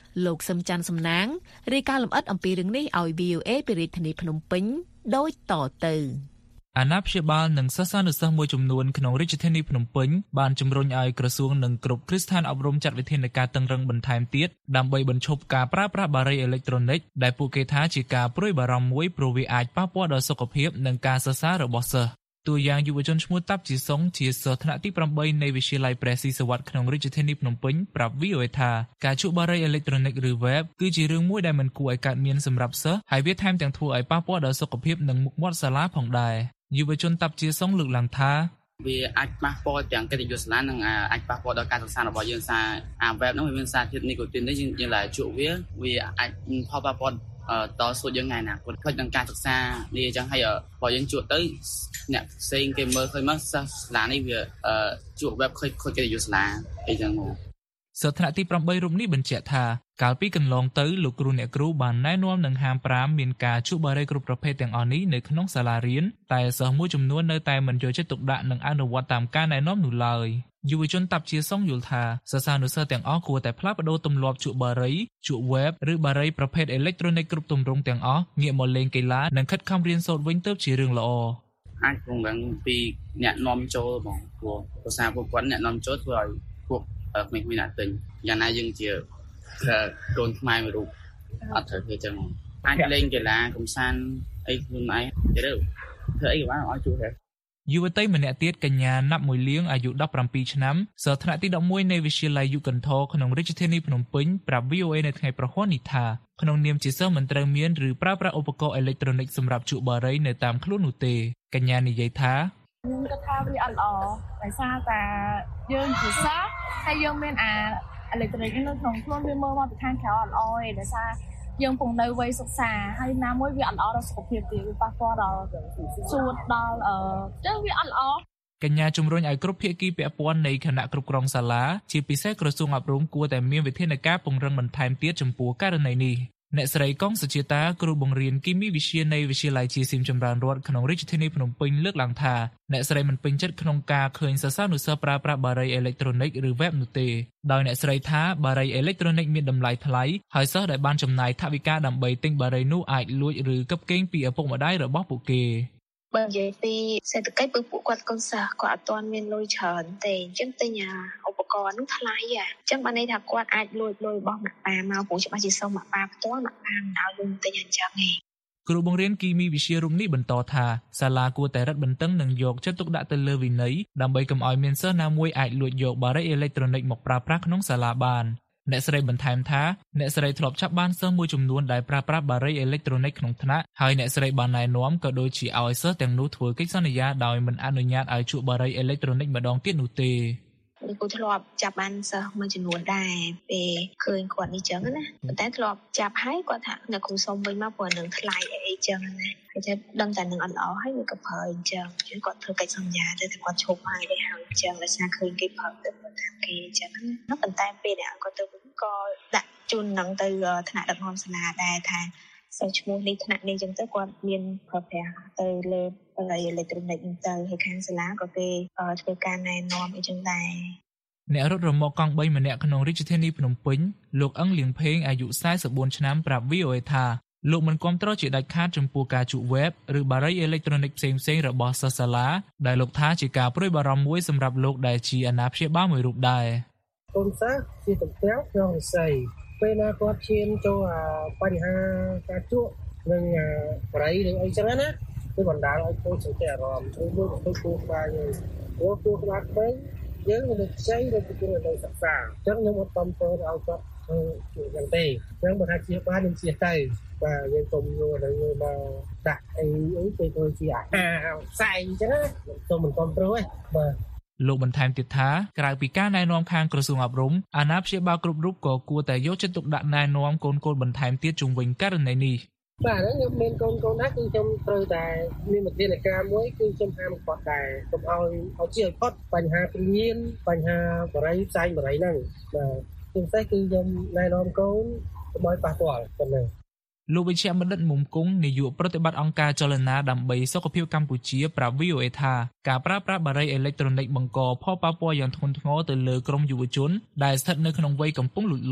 លោកសឹមច័ន្ទសំណាងរាយការណ៍លម្អិតអំពីរឿងនេះឲ្យ វី អូ เอ ពីរាជធានីភ្នំពេញដូចតទៅអាណាព្យាបាលនិងសិស្សានុសិស្សមួយចំនួនក្នុងរាជធានីភ្នំពេញបានជំរុញឲ្យក្រសួងនិងគ្រប់គ្រឹះស្ថានអប់រំចាត់វិធានការតឹងរ៉ឹងបន្ថែមទៀតដើម្បីបញ្ឈប់ការប្រើប្រាស់បារីអេឡិចត្រូនិកដែលពួកគេថាជាការព្រួយបារម្ភមួយព្រោះវាអាចប៉ះពាល់ដល់សុខភាពនិងការសិក្សារបស់សិស្សតួយ៉ាងយុវជនឈ្មោះតាប់ជីសុងជាសិស្សថ្នាក់ទីប្រាំបីនៃវិទ្យាល័យព្រះស៊ីសវត្តក្នុងរាជធានីភ្នំពេញប្រាប់ វី អូ เอ ថាការជក់បារីអេឡិចត្រូនិកឬ web គឺជារឿងមួយដែលមិនគួរឲ្យកើតមានសម្រាប់សិស្សហើយវាថែមទាំងធ្វើឲ្យប៉ះពាល់ដល់សុខភាពនិងមុខមាត់សាលាផងដែរយុវជនតាប់ជាសុងលើកឡើងថាវាអាចប៉ះពាល់ទាំងកិត្តិយសសាលានិងអាចប៉ះពាល់ដល់ការសិក្សារបស់យើងសារអា web នោះវាមានសារធាតុនីកូទីននេះយើងយើងឡើយជក់វាវាអាចផលប៉ះពាល់តសួតយើងថ្ងៃណាគាត់ខ្លាចនឹងការសិក្សានេះអញ្ចឹងហើយបើយើងជក់ទៅអ្នកផ្សេងគេមើលឃើញមកសាលានេះវាជក់ web ខូចខូចកិត្តិយសសាលាអីចឹងមកសិស្សថ្នាក់ទីប្រាំបីរូបនេះបញ្ជាក់ថាកាលពីកន្លងទៅលោកគ្រូអ្នកគ្រូបានណែនាំនិងហាមប្រាមមានការជក់បារីគ្រប់ប្រភេទទាំងអស់នេះនៅក្នុងសាលារៀនតែសិស្សមួយចំនួននៅតែមិនយកចិត្តទុកដាក់និងអនុវត្តតាមការណែនាំនោះឡើយយុវជនតាប់ជាសុងយល់ថាសិស្សានុសិស្សទាំងអស់គួរតែផ្លាស់ប្ដូរទម្លាប់ជក់បារីជក់ web ឬបារីប្រភេទអេឡិចត្រូនិកគ្រប់ទម្រង់ទាំងអស់ងាកមកលេងកីឡានិងខិតខំរៀនសូត្រវិញទៅជារឿងល្អអាចពង្រឹងពីអ្នកនាំចូលហ្មងព្រោះភាសាពួកគាត់អ្នកនាំចូលធ្វើឲ្យពួកក្មេងៗណាទិញយ៉ាងណាយើងជាកូនខ្មែរមួយរូបអត់ត្រូវធ្វើចឹងអាចលេងកីឡាកម្សាន្តអីខ្លួនឯងទៅធ្វើអីក៏បានឲ្យជួយដែរយុវតីម្នាក់ទៀតកញ្ញាណាប់មួយលៀងអាយុដប់ប្រាំពីរឆ្នាំសិស្សថ្នាក់ទីដប់មួយនៃវិទ្យាល័យយុគន្ធរក្នុងរាជធានីភ្នំពេញប្រាប់ វី អូ เอ នៅថ្ងៃប្រហ័ននេះថាក្នុងនាមជាសិស្សមិនត្រូវមានឬប្រើប្រាស់ឧបករណ៍អេឡិចត្រូនិកសម្រាប់ជក់បារីនៅតាមខ្លួននោះទេកញ្ញានិយាយថាខ្ញុំគិតថាវាអត់ល្អដោយសារតែយើងជាសិស្សហើយយើងមានអាអេឡិចត្រូនិកនៅក្នុងខ្លួនវាមើលមកពីខាងក្រៅអត់ល្អទេដោយសារយើងពងនៅវ័យសិក្សាហើយណាមួយវាអត់ល្អដល់សុខភាពទេវាប៉ះពាល់ដល់សួតដល់អឺចឹងវាអត់ល្អកញ្ញាជំរុញឲ្យគ្រប់ភាគីពាក់ព័ន្ធនៃគណៈគ្រប់គ្រងសាលាជាពិសេសក្រសួងអប់រំគួរតែមានវិធានការពង្រឹងបន្ថែមទៀតចំពោះករណីនេះអ្នកស្រីកងសុជាតាគ្រូបង្រៀនគីមីវិទ្យានៃវិទ្យាល័យជាសៀមចម្រើនរដ្ឋក្នុងរាជធានីភ្នំពេញលើកឡើងថាអ្នកស្រីមិនពេញចិត្តក្នុងការឃើញសិស្សានុសិស្សប្រើប្រាស់បារីអេឡិចត្រូនិកឬ web នោះទេដោយអ្នកស្រីថាបារីអេឡិចត្រូនិកមានតម្លៃថ្លៃហើយសិស្សដែលបានចំណាយថវិកាដើម្បីទិញបារីនោះអាចលួចឬកឹបកេងពីឪពុកម្ដាយរបស់ពួកគេបើនិយាយពីសេដ្ឋកិច្ចពួកគាត់កូនសិស្សគាត់អត់ទាន់មានលុយច្រើនទេអញ្ចឹងទិញឧបករណ៍នោះថ្លៃហ៎អញ្ចឹងបានន័យថាគាត់អាចលួចលុយរបស់ម៉ាក់ប៉ាមកព្រោះច្បាស់ជាសុំម៉ាក់ប៉ាផ្ទាល់ម៉ាក់ប៉ាមិនឲ្យលុយទិញអញ្ចឹងទេគ្រូបង្រៀនគីមីវិទ្យារូបនេះបន្តថាសាលាគួរតែរឹតបន្តឹងនិងយកចិត្តទុកដាក់ទៅលើវិន័យដើម្បីកុំឲ្យមានសិស្សណាមួយអាចលួចយកបារីអេឡិចត្រូនិកមកប្រើប្រាស់ក្នុងសាលាបានអ្នកស្រីបន្ថែមថាអ្នកស្រីធ្លាប់ចាប់បានសិស្សមួយចំនួនដែលប្រើប្រាស់បារីអេឡិចត្រូនិកក្នុងថ្នាក់ហើយអ្នកស្រីបានណែនាំក៏ដូចជាឲ្យសិស្សទាំងនោះធ្វើកិច្ចសន្យាដោយមិនអនុញ្ញាតឲ្យជក់បារីអេឡិចត្រូនិកម្ដងទៀតនោះទេនេះគូធ្លាប់ចាប់បានសិស្សមួយចំនួនដែរពេលឃើញគាត់នេះចឹងណាប៉ុន្តែធ្លាប់ចាប់ហើយគាត់ថាអ្នកគ្រូសុំវិញមកព្រោះនឹងថ្លៃអីចឹងណាហើយតែដឹងតែនឹងអត់ល្អហើយវាក៏ប្រើអញ្ចឹងចឹងគាត់ធ្វើកិច្ចសន្យាទៅតែគាត់ឈប់ហើយទេហើយអញ្ចឹងដោយសារឃើញគេប្រើទៅគាត់ថាគេអញ្ចឹងណាប៉ុន្តែពេលដែលគាត់ទៅវិញក៏ដាក់ជូននឹងទៅថ្នាក់ដឹកនាំសាលាដែរថាសិស្សឈ្មោះនេះថ្នាក់នេះអញ្ចឹងទៅគាត់មានប្រើប្រាស់ទៅលើបារីអេឡិចត្រូនិកហ្នឹងទៅហើយខាងសាលាក៏គេធ្វើការណែនាំអីចឹងដែរអ្នករត់រមាក់កង់បីម្នាក់ក្នុងរាជធានីភ្នំពេញលោកអឹងលៀងភេងអាយុសែសិបបួនឆ្នាំប្រាប់ វី អូ เอ ថាលោកមិនគាំទ្រជាដាច់ខាតចំពោះការជក់ web ឬបារីអេឡិចត្រូនិកផ្សេងៗរបស់សិស្សសាលាដែលលោកថាជាការព្រួយបារម្ភមួយសម្រាប់លោកដែលជាអាណាព្យាបាលមួយរូបដែរកូនសិស្សជាតំណាងក្នុងវិស័យពេលណាគាត់ឈានចូលបញ្ហាការជក់និងបារីឬអីចឹងណាគឺបណ្ដាលឲ្យពលសន្តិអារម្មណ៍ឬមួយទៅគូក្បាលយើងព្រោះគូក្បាលពេញយើងនៅខ្ចីនៅពីនៅសិក្សាអញ្ចឹងខ្ញុំអត់តំពើឲ្យគាត់ជួយយ៉ាងទេអញ្ចឹងបើថាជាបាននឹងជាទៅបាទយើងកុំយកទៅមកដាក់អីអីទៅធ្វើជាអាហារផ្សេងអញ្ចឹងទៅមិនតំព្រោះទេបាទលោកបន្ថែមទៀតថាក្រៅពីការណែនាំខាងក្រសួងអប់រំអាណាព្យាបាលគ្រប់រូបក៏គួរតែយកចិត្តទុកដាក់ណែនាំកូនកូនបន្ថែមទៀតជុំវិញករណីនេះបាទខ្ញុំមានកូនកូនណាគឺខ្ញុំត្រូវតែមានវិធានការមួយគឺខ្ញុំហាមគាត់ដែរកុំឲ្យឲ្យជាឲ្យផុតបញ្ហាគ្មានបញ្ហាបរិយផ្សេងបរិយហ្នឹងបាទជាពិសេសគឺខ្ញុំណែនាំកូនកុំឲ្យប៉ះពាល់ប៉ុណ្ណឹងលោកវិជ្ជបណ្ឌិតមុំគង់នាយកប្រតិបត្តិអង្គការចលនាដើម្បីសុខភាពកម្ពុជាប្រាប់ វី អូ เอ ថាការប្រើប្រាស់បារីអេឡិចត្រូនិកបង្កផលប៉ះពាល់យ៉ាងធ្ងន់ធ្ងរទៅលើក្រុមយុវជនដែលស្ថិតនៅក្នុងវ័យកំពុងលូតលាស់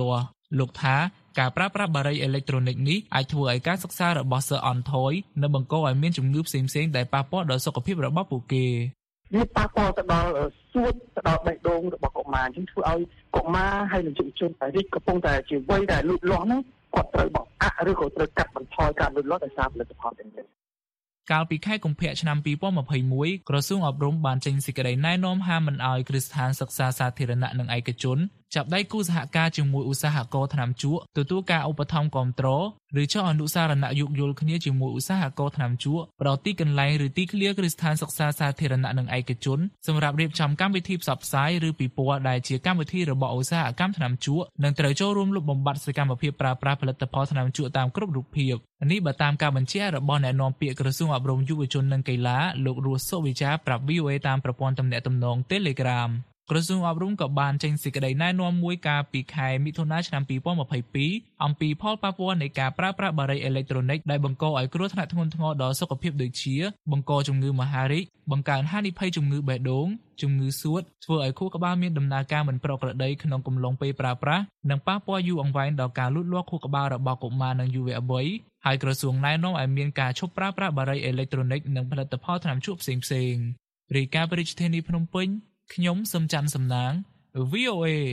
លោកថាការប្រើប្រាស់បារីអេឡិចត្រូនិកនេះអាចធ្វើឲ្យការសិក្សារបស់សិស្សអន់ថយនិងបង្កឲ្យមានជំងឺផ្សេងៗដែលប៉ះពាល់ដល់សុខភាពរបស់ពួកគេវាប៉ះពាល់ទៅដល់សួតទៅដល់បេះដូងរបស់កុមារអញ្ចឹងធ្វើឲ្យកុមារហើយនិងយុវជនដែលកំពុងតែជាវ័យដែលលូតលាស់ហ្នឹងគាត់ត្រូវបង្អាក់ឬក៏ត្រូវកាត់បន្ថយការលូតលាស់ដោយសារផលិតផលទាំងនេះកាលពីខែកុម្ភៈឆ្នាំពីរពាន់ម្ភៃមួយក្រសួងអប់រំបានចេញសេចក្តីណែនាំហាមមិនឲ្យគ្រឹះស្ថានសិក្សាសាធារណៈនិងឯកជនចាប់ដៃគូសហការជាមួយឧស្សាហករណ៍ថ្នាំជក់ទទួលការឧបត្ថម្ភគាំទ្រឬចុះអនុសារណៈយោគយល់គ្នាជាមួយឧស្សាហករណ៍ថ្នាំជក់ប្រទីកន្លែងឬទីធ្លាគ្រឹះស្ថានសិក្សាសាធារណៈនិងឯកជនសម្រាប់រៀបចំកម្មវិធីផ្សព្វផ្សាយឬពិព័រណ៍ដែលជាកម្មវិធីរបស់ឧស្សាហកម្មថ្នាំជក់និងត្រូវចូលរួមលុបបំបាត់សកម្មភាពប្រើប្រាស់ផលិតផលថ្នាំជក់តាមគ្រប់រូបភាពនេះបើតាមការបញ្ជាក់របស់អ្នកនាំពាក្យក្រសួងអប់រំយុវជននិងកីឡាលោករស់សុវិចាប្រាប់ វី អូ អេ តាមប្រព័ន្ធទំនាក់ទំនង Telegramក្រសួងអប់រំក៏បានចេញសេចក្តីណែនាំមួយកាលពីខែមិថុនាឆ្នាំពីរពាន់ម្ភៃពីរអំពីផលប៉ះពាល់នៃការប្រើប្រាស់បារីអេឡិចត្រូនិកដែលបង្កឲ្យគ្រោះថ្នាក់ធ្ងន់ធ្ងរដល់សុខភាពដូចជាបង្កជំងឺមហារីកបង្កើនហានិភ័យជំងឺបេះដូងជំងឺសួតធ្វើឲ្យខួរក្បាលមានដំណើរការមិនប្រក្រតីក្នុងកំឡុងពេលប្រើប្រាស់និងប៉ះពាល់យូរអង្វែងដល់ការលូតលាស់ខួរក្បាលរបស់កុមារនិងយុវវ័យហើយក្រសួងណែនាំឲ្យមានការឈប់ប្រើប្រាស់បារីអេឡិចត្រូនិកនិងផលិតផលថ្នាំជក់ផ្សេងៗរាយការណ៍ពីរាជធានីភ្នំពេញខ្ញុំសំច័ន្ទសំណាង វី អូ អេ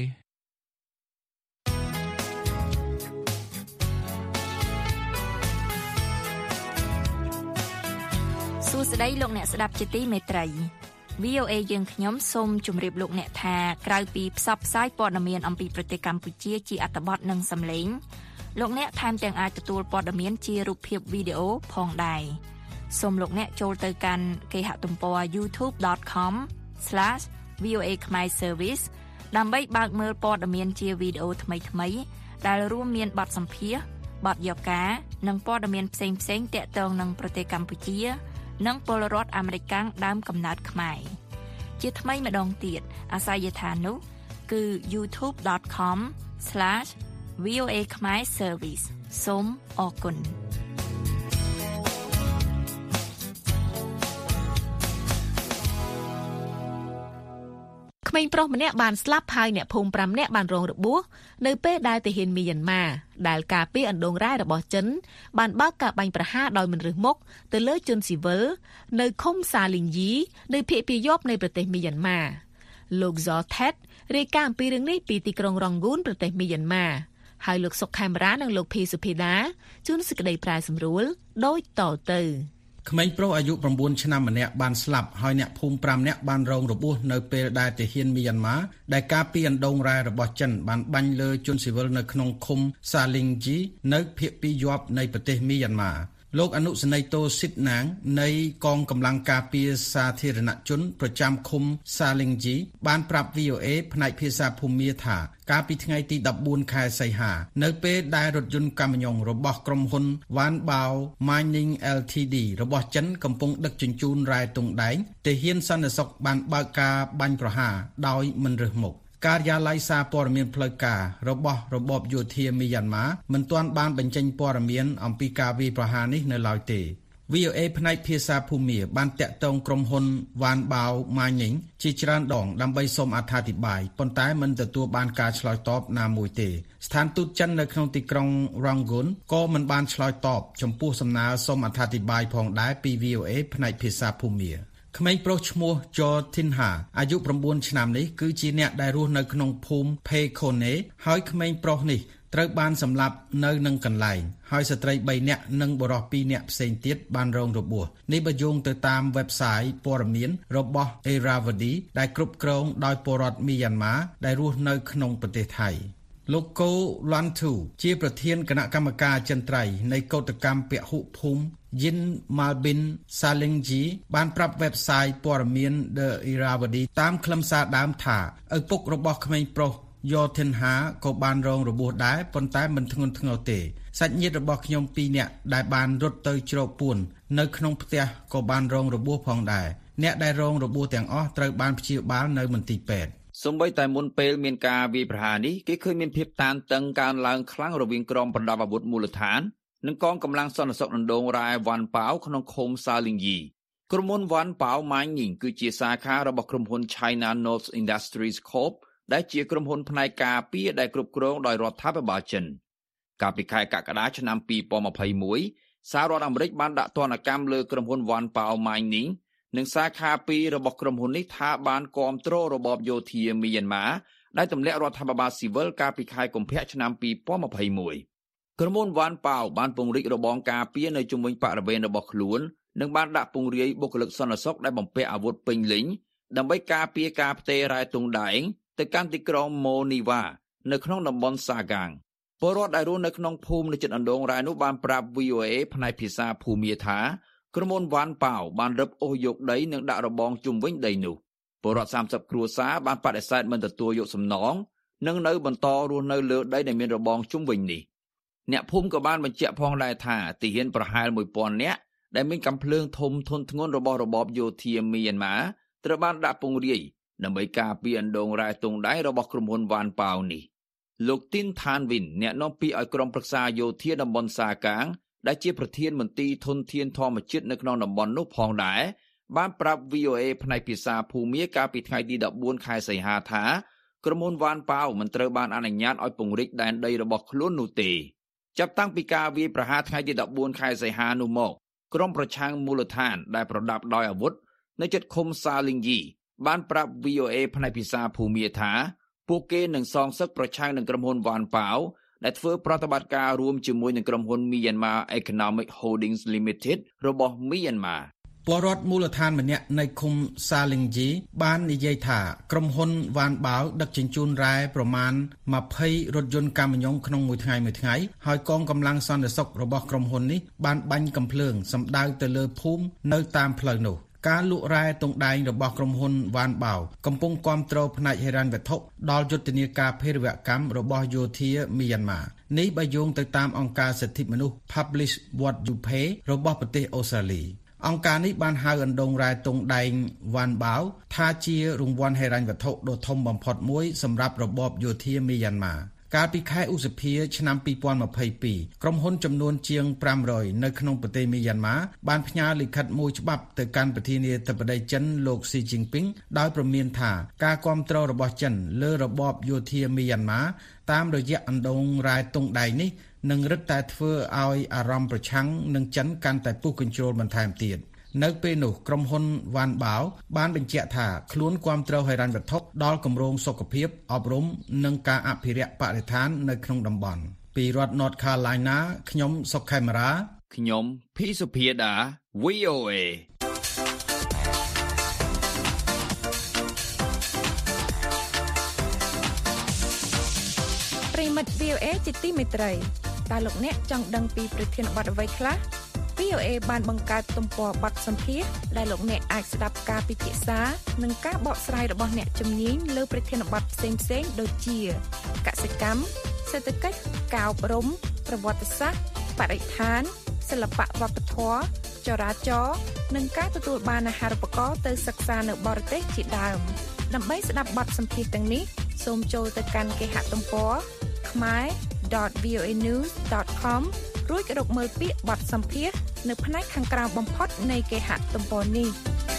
សួស្តីលោកអ្នកស្ដាប់ជាទីមេត្រី វី អូ អេ យើងខ្ញុំសូមជម្រាបលោកអ្នកថាក្រៅពីផ្សព្វផ្សាយព័ត៌មានអំពីប្រទេសកម្ពុជាជាអត្ថបទនិងសំឡេងលោកអ្នកថែមទាំងអាចទទួលព័ត៌មានជារូបភាពវីដេអូផងដែរសូមលោកអ្នកចូលទៅកាន់គេហទំព័រ ยูทูบ ដត com ស្លាស វី អូ អេ Khmer Service ដើម្បីបើកមើលព័ត៌មានជាវីដេអូថ្មីៗដែលរួមមានបទសម្ភាសន៍បទយកការនិងព័ត៌មានផ្សេងៗទាក់ទងនឹងប្រទេសកម្ពុជានិងពលរដ្ឋអាមេរិកកាំងដើមកំណើតខ្មែរជាថ្មីម្ដងទៀតអាសយដ្ឋាននោះគឺ ยูทูบ ដត com ស្លាស វី អូ អេ Khmer Service សូមអរគុណក្មេងប្រុសម្នាក់បានស្លាប់ហើយអ្នកភូមិប្រាំនាក់បានរងរបួសនៅពេលដែលទាហានមីយ៉ាន់ម៉ាដែលការពារអណ្ដូងរ៉ែរបស់ចិនបានបើកការបាញ់ប្រហារដោយមិនរើសមុខទៅលើជនស៊ីវិលនៅឃុំសាលីងយីនៅភាគពាយ័ព្យនៃប្រទេសមីយ៉ាន់ម៉ាលោក Zor Tet រាយការណ៍អំពីរឿងនេះពីទីក្រុងរ៉ង់ហ្គូនប្រទេសមីយ៉ាន់ម៉ាហើយលោកសុកខេមរានិងលោកភីសុភីដាជួនសេចក្តីប្រាយសម្រួលដូចតទៅក្មេងប្រុសអាយុ9ឆ្នាំម្នាក់បានស្លាប់ហើយអ្នកភូមិ5នាក់បានរងរបួសនៅពេលដែលទាហានមីយ៉ាន់ម៉ាដែលការពារអណ្ដូងរ៉ែរបស់ចិនបានបាញ់លើជនស៊ីវិលនៅក្នុងឃុំសាលីងជីនៅភាគពាយ័ព្យនៃប្រទេសមីយ៉ាន់ម៉ាលោកអនុសេនីយ៍តូស៊ីតណាងនៃកងកម្លាំងការពារសាធារណជនប្រចាំឃុំសាលីងជីបានប្រាប់ វី អូ អេ ផ្នែកភាសាភូមាថាកាលពីថ្ងៃទីដប់បួនខែសីហានៅពេលដែលរថយន្តកាមីយ៉ុងរបស់ក្រុមហ៊ុន Wanbao Mining អែល ធី ឌី របស់ចិនកំពុងដឹកជញ្ជូនរ៉ែទង់ដែងទាហានសន្តិសុខបានបើកការបាញ់ប្រហារដោយមិនរើសមុខការិយាល័យសារព័ត៌មានផ្លូវការរបស់របបយោធាមីយ៉ាន់ម៉ាមិនទាន់បានបញ្ចេញព័ត៌មានអំពីការវាយប្រហារនេះនៅឡើយទេ វី អូ អេ ផ្នែកភាសាភូមាបានតាក់ទងក្រុមហ៊ុន Wanbao Mining ជាច្រើនដងដើម្បីសូមអត្ថាធិប្បាយប៉ុន្តែមិនទទួលបានការឆ្លើយតបណាមួយទេស្ថានទូតចិននៅក្នុងទីក្រុង Rangoon ក៏មិនបានឆ្លើយតបចំពោះសំណើសូមអត្ថាធិប្បាយផងដែរពី វី អូ អេ ផ្នែកភាសាភូមាក្មេងប្រុសឈ្មោះ Jortinha អាយុ9ឆ្នាំនេះគឺជាអ្នកដែលរស់នៅក្នុងភូមិ Phekone ហើយក្មេងប្រុសនេះត្រូវបានសម្លាប់នៅនឹងកន្លែងហើយស្ត្រី3នាក់និងបុរស2នាក់ផ្សេងទៀតបានរងរបួសនេះបើយោងទៅតាម website ព័ត៌មានរបស់ Irrawaddy ដែលគ្រប់គ្រងដោយពលរដ្ឋមីយ៉ាន់ម៉ាដែលរស់នៅក្នុងប្រទេសថៃលោកកូឡាន់ធូជាប្រធានគណៈកម្មការអចិន្ត្រៃយ៍នៃកោតកម្មពហុភូមិ Yin Malbin Salingji បានប្រាប់ website ព័ត៌មាន The Irrawaddy តាមខ្លឹមសារដើមថាឪពុករបស់ក្មេងប្រុស Jortinha ក៏បានរងរបួសដែរប៉ុន្តែមិនធ្ងន់ធ្ងរទេសាច់ញាតិរបស់ខ្ញុំពីរនាក់ដែលបានរត់ទៅជ្រកពួននៅក្នុងផ្ទះក៏បានរងរបួសផងដែរអ្នកដែលរងរបួសទាំងអស់ត្រូវបានព្យាបាលនៅមន្ទីរពេទ្យសូម្បីតែមុនពេលមានការវាយប្រហារនេះគេឃើញមានភាពតានតឹងកើនឡើងខ្លាំងរវាងក្រុមប្រដាប់អាវុធមូលដ្ឋាននិងកងកម្លាំងសន្តិសុខដណ្ដូងរ៉ែវ៉ាន់ប៉ាវក្នុងឃុំសាលីងយីក្រុមហ៊ុន Wanbao Mining គឺជាសាខារបស់ក្រុមហ៊ុន China North Industries Corp ដែលជាក្រុមហ៊ុនផ្នែកការពារដែលគ្រប់គ្រងដោយរដ្ឋាភិបាលចិនកាលពីខែកក្កដាឆ្នាំពីរពាន់ម្ភៃមួយសហរដ្ឋអាមេរិកបានដាក់ទណ្ឌកម្មលើក្រុមហ៊ុន Wanpao Mining និងសាខាពីររបស់ក្រុមហ៊ុននេះថាបានគាំទ្ររបបយោធាមីយ៉ាន់ម៉ាដែលទម្លាក់រដ្ឋាភិបាលស៊ីវិលកាលពីខែកុម្ភៈឆ្នាំពីរពាន់ម្ភៃមួយក្រុមហ៊ុន Wanpao បានពង្រីករបងការពារនៅជុំវិញបរិវេណរបស់ខ្លួននិងបានដាក់ពង្រាយបុគ្គលិកសន្តិសុខដែលបំពាក់អាវុធពេញលេញដើម្បីការពារការផ្ទេររ៉ែតុងដែងទៅកាន់ទីក្រុងម៉ូនីវ៉ានៅក្នុងតំបន់សាកាងពលរដ្ឋដែលរស់នៅក្នុងភូមិនៅជិតអណ្ដូងរ៉ែនោះបានប្រាប់ វី អូ អេ ផ្នែកភាសាភូមាថាក្រុមហ៊ុន Wanpao បានរឹបអូសយកដីនិងដាក់របងជុំវិញដីនោះពលរដ្ឋសាមសិបគ្រួសារបានបដិសេធមិនទទួលយកសំណងនិងនៅបន្តរស់នៅលើដីដែលមានរបងជុំវិញនេះអ្នកភូមិក៏បានបញ្ជាក់ផងដែរថាទាហានប្រហែលមួយពាន់នាក់ដែលមានកាំភ្លើងធំធន់ធ្ងន់របស់របបយោធាមីយ៉ាន់ម៉ាត្រូវបានដាក់ពង្រាយដើម្បីការពារអណ្ដូងរ៉ែតុងដែងរបស់ក្រុមហ៊ុន Wanpao នេះលោកទីនថានវិនអ្នកនាំពាក្យឲ្យក្រុមប្រឹក្សាយោធាតំបន់សាកាងដែលជាប្រធានមន្ទីរធនធានធម្មជាតិនៅក្នុងតំបន់នោះផងដែរបានប្រាប់ វី អូ អេ ផ្នែកភាសាភូមាកាលពីថ្ងៃទីដប់បួនខែសីហាថាក្រុមហ៊ុន Wanpao មិនត្រូវបានអនុញ្ញាតឲ្យពង្រីកដែនដីរបស់ខ្លួននោះទេចាប់តាំងពីការវាយប្រហារថ្ងៃទីដប់បួនខែសីហានោះមកក្រុមប្រឆាំងមូលដ្ឋានដែលប្រដាប់ដោយអាវុធនៅជិតឃុំសាលីងយីបានប្រាប់ វី អូ អេ ផ្នែកភាសាភូមាថាពួកគេនឹងសងសឹកប្រឆាំងនឹងក្រុមហ៊ុន Wanpao ដែលធ្វើប្រតិបត្តិការរួមជាមួយនឹងក្រុមហ៊ុន Myanmar Economic Holdings Limited របស់ Myanmar ពលរដ្ឋមូលដ្ឋានម្នាក់នៅឃុំសាលីងជីបាននិយាយថាក្រុមហ៊ុន Wanpao ដឹកជញ្ជូនរ៉ែប្រមាណម្ភៃរថយន្តកាមីយ៉ុងក្នុងមួយថ្ងៃមួយថ្ងៃហើយកងកម្លាំងសន្តិសុខរបស់ក្រុមហ៊ុននេះបានបាញ់កាំភ្លើងសម្ដៅទៅលើភូមិនៅតាមផ្លូវនោះការលក់រ៉ែតុងដែងរបស់ក្រុមហ៊ុន Wanpao កំពុងគាំទ្រផ្នែកហិរញ្ញវត្ថុដល់យុទ្ធនាការភេរវកម្មរបស់យោធាមីយ៉ាន់ម៉ានេះបើយោងទៅតាមអង្គការសិទ្ធិមនុស្ស Publish What You Pay របស់ប្រទេសអូស្ត្រាលីអង្គការនេះបានហៅអណ្ដូងរ៉ែតុងដែង Wanpao ថាជារង្វាន់ហិរញ្ញវត្ថុដ៏ធំបំផុតមួយសម្រាប់របបយោធាមីយ៉ាន់ម៉ាកាលពីខែឧសភាឆ្នាំពីរពាន់ម្ភៃពីរក្រុមហ៊ុនចំនួនជាងប្រាំរយនៅក្នុងប្រទេសមីយ៉ាន់ម៉ាបានផ្ញើលិខិតមួយច្បាប់ទៅកាន់ប្រធានាធិបតីចិនលោកស៊ីជីនពីងដោយព្រមានថាការគាំទ្ររបស់ចិនលើរបបយោធាមីយ៉ាន់ម៉ាតាមរយៈអណ្ដូងរ៉ែតុងដែងនេះនឹងរឹតតែធ្វើឲ្យអារម្មណ៍ប្រឆាំងនឹងចិនកាន់តែពុះកញ្ជ្រោលបន្ថែមទៀតនៅពេលនោះក្រុមហ៊ុន Wanpao បានបញ្ជាក់ថាខ្លួនគាំទ្រហិរញ្ញវត្ថុដល់គម្រោងសុខភាពអប់រំនិងការអភិរក្សបរិស្ថាននៅក្នុងតំបន់ពីរដ្ឋ North Carolina ខ្ញុំសុកខេមរាខ្ញុំភីសុភាដា វី អូ អេប្រិមិត្ត វី អូ អេ ជាទីមេត្រីតើលោកអ្នកចង់ដឹងពីប្រធានបទអ្វីខ្លះវី អូ អេ បានបង្កើតទំព័របទសម្ភាសន៍ដែលលោកអ្នកអាចស្ដាប់ការពិភាក្សានិងការបកស្រាយរបស់អ្នកជំនាញលើប្រធានបទផ្សេងៗដូចជាកសិកម្មសេដ្ឋកិច្ចការអប់រំប្រវត្តិសាស្ត្របរិស្ថានសិល្បៈវប្បធម៌ចរាចរណ៍និងការទទួលបានអាហារូបករណ៍ទៅសិក្សានៅបរទេសជាដើមដើម្បីស្ដាប់បទសម្ភាសន៍ទាំងនេះសូមចូលទៅកាន់គេហទំព័រ khmer dot v o a news dot com រួចរកមើលពាក្យបទសម្ភាសន៍នៅផ្នែកខាងក្រោមបំផុតនៃគេហទំព័រនេះ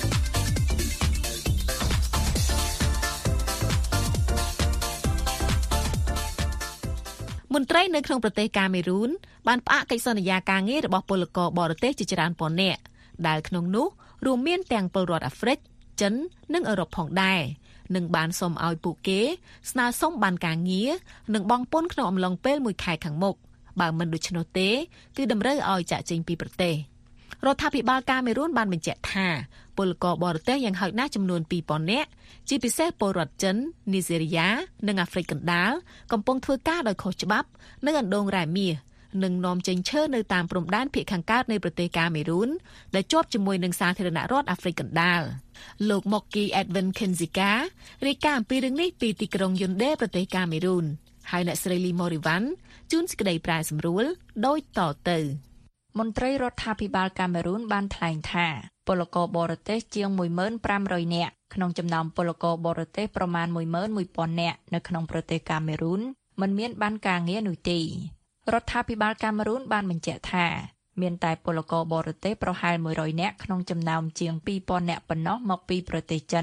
មន្ត្រីនៅក្នុងប្រទេសកាមេរូនបានផ្អាកកិច្ចសន្យាការងាររបស់ពលករបរទេសជាច្រើនពាន់នាក់ដែលក្នុងនោះរួមមានទាំងពលរដ្ឋអាហ្វ្រិកចិននិងអឺរ៉ុបផងដែរនិងបានសុំឲ្យពួកគេស្នើសុំបានការងារនិងបង់ពន្ធក្នុងអំឡុងពេលមួយខែខាងមុខបើមិនដូច្នោះទេគឺតម្រូវឲ្យចាក់ចេញពីប្រទេសរដ្ឋាភិបាលកាមេរូនបានបញ្ជាក់ថាពលករបរទេសយ៉ាងហោចណាស់ចំនួនពីរពាន់នាក់ជាពិសេសពលរដ្ឋចិននីហ្សេរីយ៉ានិងអាហ្វ្រិកកណ្ដាលកំពុងធ្វើការដោយខុសច្បាប់នៅអណ្ដូងរ៉ែមាសនិងនាំចេញឈើនៅតាមព្រំដែនភាគខាងកើតនៃប្រទេសកាមេរូនដែលជាប់ជាមួយនឹងសាធារណរដ្ឋអាហ្វ្រិកកណ្ដាលលោក Moki Edwin Kenzika រាយការណ៍អំពីរឿងនេះពីទីក្រុងយូនដេប្រទេសកាមេរូនហើយអ្នកស្រីលីម៉ូរីវ៉ាន់ជួនសេចក្តីប្រែសម្រួលដូចតទៅមន្ត្រីរដ្ឋាភិបាលកាមេរូនបានថ្លែងថាពលករបរទេសជាង មួយម៉ឺនប្រាំរយ នាក់ក្នុងចំណោមពលករបរទេសប្រមាណ មួយម៉ឺនមួយពាន់ នាក់នៅក្នុងប្រទេសកាមេរូនមិនមានបានការងារនោះទេរដ្ឋាភិបាលកាមេរូនបានបញ្ជាក់ថាមានតែពលករបរទេសប្រហែលមួយរយនាក់ក្នុងចំណោមជាង ពីរពាន់ នាក់ប៉ុណ្ណោះមកពីប្រទេសចិន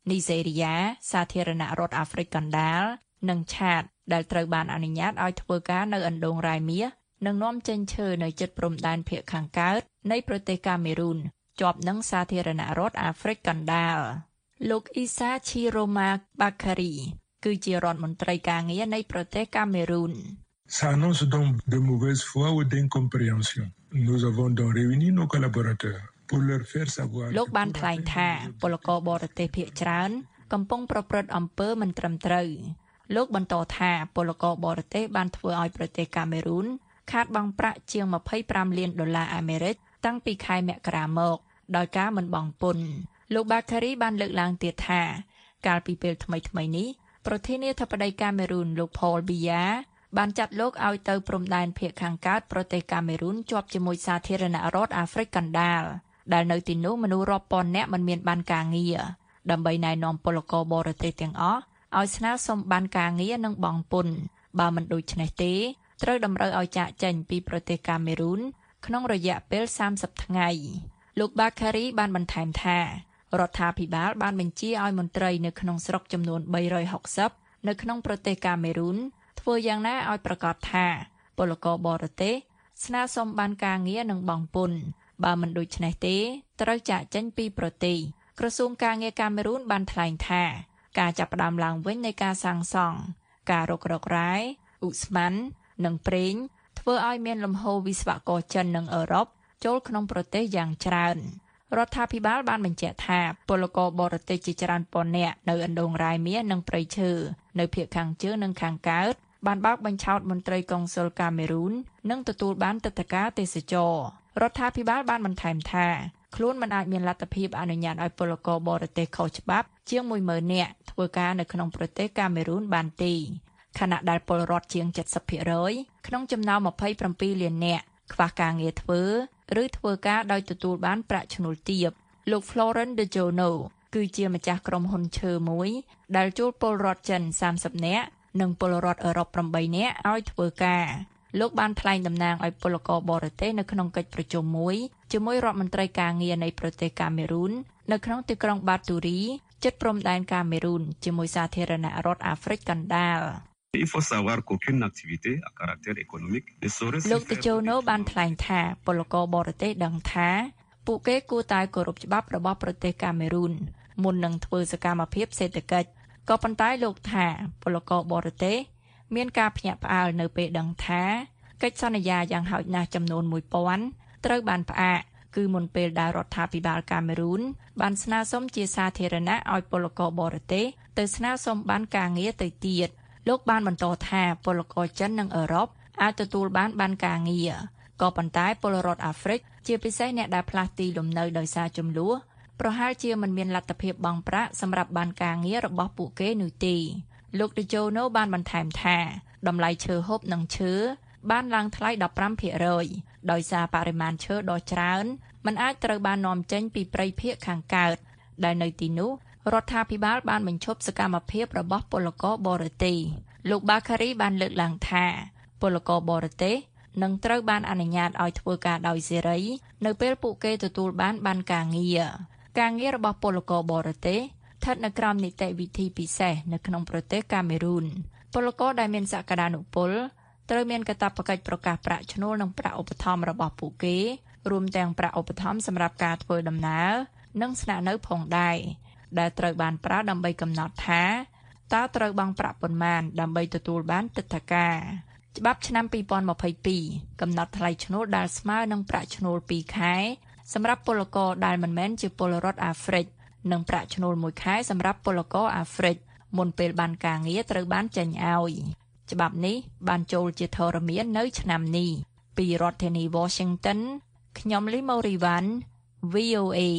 នីហ្សេរីយ៉ាសាធារណរដ្ឋអាហ្វ្រិកកណ្ដាលនិងឆាតដែលត្រូវបានអនុញ្ញាតឲ្យធ្វើការនៅឥណ្ឌូរ៉ាមៀនិងនាំចេញឈើនៅជិតព្រំដែនភាគខាងកើតនៃប្រទេសកាមេរូនជាប់នឹងសាធារណរដ្ឋអាហ្វ្រិកកណ្ដាលលោកអ៊ីសាឈីរ៉ូម៉ាបាខារីគឺជារដ្ឋមន្ត្រីការងារនៃប្រទេសកាមេរូន Ça annonce donc de mauvaise foi ou d'incompréhension. Nous avons donc réuni nos collaborateurs pour leur faire savoir លោកបានថ្លែងថាពលករបរទេសភាគច្រើនកំពុងប្រព្រឹត្តអំពើមិនត្រឹមត្រូវលោកបន្តថាពលករបរទេសបានធ្វើឲ្យប្រទេសកាមេរូនខាតបង់ប្រាក់ជាងម្ភៃប្រាំលានដុល្លារអាមេរិកតាំងពីខែមករាមកដោយការមិនបង់ពន្ធលោកបាខារីបានលើកឡើងទៀតថាកាលពីពេលថ្មីៗនេះប្រធានាធិបតីកាមេរូនលោក Paul Biya បានចាត់លោកឲ្យទៅព្រំដែនភាគខាងកើតប្រទេសកាមេរូនជាប់ជាមួយសាធារណរដ្ឋអាហ្វ្រិកកណ្ដាលដែលនៅទីនោះមនុស្សរាប់ពាន់នាក់មិនមានបានការងារដើម្បីណែនាំពលករបរទេសទាំងអស់ឲ្យស្នើសុំបានការងារនិងបង់ពន្ធបើមិនដូច្នេះទេត្រូវតម្រូវឲ្យចាកចេញពីប្រទេសកាមេរូនក្នុងរយៈពេលសាមសិបថ្ងៃលោកបាខារីបានបន្ថែមថារដ្ឋាភិបាលបានបញ្ជាឲ្យមន្ត្រីនៅក្នុងស្រុកចំនួនបីរយហុកសិបនៅក្នុងប្រទេសកាមេរូនធ្វើយ៉ាងណាឲ្យប្រកាសថាពលករបរទេសស្នើសុំបានការងារនិងបង់ពន្ធបើមិនដូច្នេះទេត្រូវចាកចេញពីប្រទេសក្រសួងការងារកាមេរូនបានថ្លែងថាការចាប់ផ្ដើមឡើងវិញនៃការសាងសង់ការរករករ៉ែឧស្ម័ននិងប្រេងធ្វើឲ្យមានលំហូរវិស្វករចិននិងអឺរ៉ុបចូលក្នុងប្រទេសយ៉ាងច្រើនរដ្ឋាភិបាលបានបញ្ជាក់ថាពលករបរទេសជាច្រើនពាន់នាក់នៅឥណ្ឌូរ៉ាមៀនិងព្រៃឈើនៅភាគខាងជើងនិងខាងកើតបានបើកបញ្ឆោតមន្ត្រីកុងស៊ុលកាមេរូននិងទទួលបានទិដ្ឋាការទេសចររដ្ឋាភិបាលបានបន្ថែមថាខ្លួនមិនអាចមានលទ្ធភាពអនុញ្ញាតឲ្យពលករបរទេសខុសច្បាប់ជាង មួយម៉ឺន នាក់ធ្វើការនៅក្នុងប្រទេសកាមេរូនបានទេខណៈដែលពលរដ្ឋជាង เจ็ดสิบភាគរយ ក្នុងចំណោម ម្ភៃប្រាំពីរលាននាក់ខ្វះការងារធ្វើឬធ្វើការដោយទទួលបានប្រាក់ឈ្នួលទាបលោក Florence De Jono គឺជាម្ចាស់ក្រុមហ៊ុនឈើមួយដែលជួលពលរដ្ឋចិនសាមសិបនាក់និងពលរដ្ឋអឺរ៉ុបប្រាំបីនាក់ឲ្យធ្វើការលោកបានថ្លែងតំណាងឲ្យពលករបរទេសនៅក្នុងកិច្ចប្រជុំមួយជាមួយរដ្ឋមន្ត្រីការងារនៃប្រទេសកាមេរូននៅក្នុងទីក្រុងបាទូរីជិតព្រំដែនកាមេរូនជាមួយសាធារណរដ្ឋអាហ្វ្រិកកណ្ដាល Il faut savoir qu'aucune activité à caractère économique ne saurait se faire លោកតេជូណូបានថ្លែងថាពលករបរទេសដឹងថាពួកគេគួរតែគោរពច្បាប់របស់ប្រទេសកាមេរូនមុននឹងធ្វើសកម្មភាពសេដ្ឋកិច្ចក៏ប៉ុន្តែលោកថាពលករបរទេសមានការភ្ញាក់ផ្អើលនៅពេលដឹងថាកិច្ចសន្យាយ៉ាងហោចណាស់ចំនួនមួយពាន់ត្រូវបានផ្អាកគឺមុនពេលដែលរដ្ឋាភិបាលកាមេរូនបានស្នើសុំជាសាធារណៈឲ្យពលករបរទេសទៅស្នើសុំបានការងារទៅទៀតលោកបានបន្តថាពលករចិននិងអឺរ៉ុបអាចទទួលបានបានការងារក៏ប៉ុន្តែពលរដ្ឋអាហ្វ្រិកជាពិសេសអ្នកដែលផ្លាស់ទីលំនៅដោយសារជម្លោះប្រហែលជាមិនមានលទ្ធភាពបង់ប្រាក់សម្រាប់បានការងាររបស់ពួកគេនោះទេលោកតេជូណូបានបន្ថែមថាតម្លៃឈើហូបនិងឈើបានឡើងថ្លៃ ដប់ប្រាំភាគរយ ដោយសារបរិមាណឈើដ៏ច្រើនមិនអាចត្រូវបាននាំចេញពីព្រៃភាគខាងកើតដែលនៅទីនោះរដ្ឋាភិបាលបានបញ្ឈប់សកម្មភាពរបស់ពលករបរទេសលោកបាខារីបានលើកឡើងថាពលករបរទេសនឹងត្រូវបានអនុញ្ញាតឲ្យធ្វើការដោយសេរីនៅពេលពួកគេទទួលបានបានការងារការងាររបស់ពលករបរទេសស្ថិតនៅក្រោមនីតិវិធីពិសេសនៅក្នុងប្រទេសកាមេរូនពលករដែលមានសក្តានុពលត្រូវមានកាតព្វកិច្ចប្រកាសប្រាក់ឈ្នួលនិងប្រាក់ឧបត្ថម្ភរបស់ពួកគេរួមទាំងប្រាក់ឧបត្ថម្ភសម្រាប់ការធ្វើដំណើរនិងស្នាក់នៅផងដែរដែលត្រូវបានប្រើដើម្បីកំណត់ថាតើត្រូវបង់ប្រាក់ប៉ុន្មានដើម្បីទទួលបានទិដ្ឋាការច្បាប់ឆ្នាំពីរពាន់ម្ភៃពីរកំណត់ថ្លៃឈ្នួលដែលស្មើនឹងប្រាក់ឈ្នួលពីរខែសម្រាប់ពលករដែលមិនមែនជាពលរដ្ឋអាហ្វ្រិកនិងប្រាក់ឈ្នួលមួយខែសម្រាប់ពលករអាហ្វ្រិកមុនពេលបានការងារត្រូវបានចេញឲ្យច្បាប់នេះបានចូលជាធរមាននៅឆ្នាំនេះពីរដ្ឋធានី Washington ខ្ញុំលីម៉ូរីវ៉ាន់ វី អូ អេ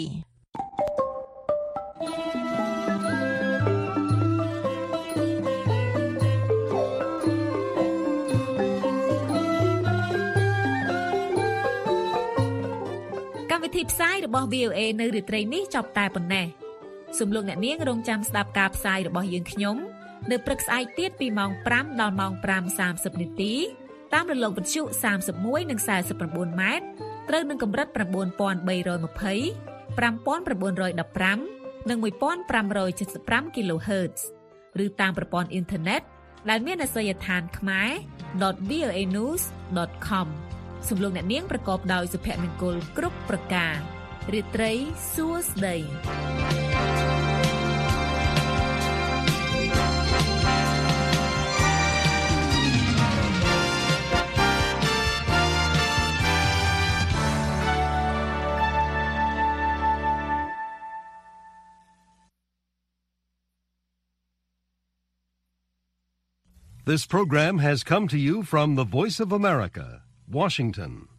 កម្មវិធីផ្សាយរបស់ វី អូ អេ នៅរាត្រីនេះចប់តែប៉ុណ្ណេះសូមលោកអ្នកនាងរងចាំស្ដាប់ការផ្សាយរបស់យើងខ្ញុំនៅព្រឹកស្អែកទៀតពីម៉ោងប្រាំដល់ម៉ោងប្រាំសាមសិបនាទីតាមរលកវិទ្យុសាមសិបមួយនិងសែនសិប៩ម៉ែត្រត្រូវនឹងកម្រិត ៩,៣២០ ៥,៩១៥និង one five seven five គីឡូហឺត ឬតាមប្រព័ន្ធអ៊ីនធឺណិតដែលមានអាសយដ្ឋាន ខ្មែរ ដត វី អូ អេ ញូស ដត ខម សំឡេងអ្នកនាងប្រកបដោយសុភមង្គលគ្រប់ប្រការរាត្រីសួស្តី This program has come to you from the Voice of America, Washington.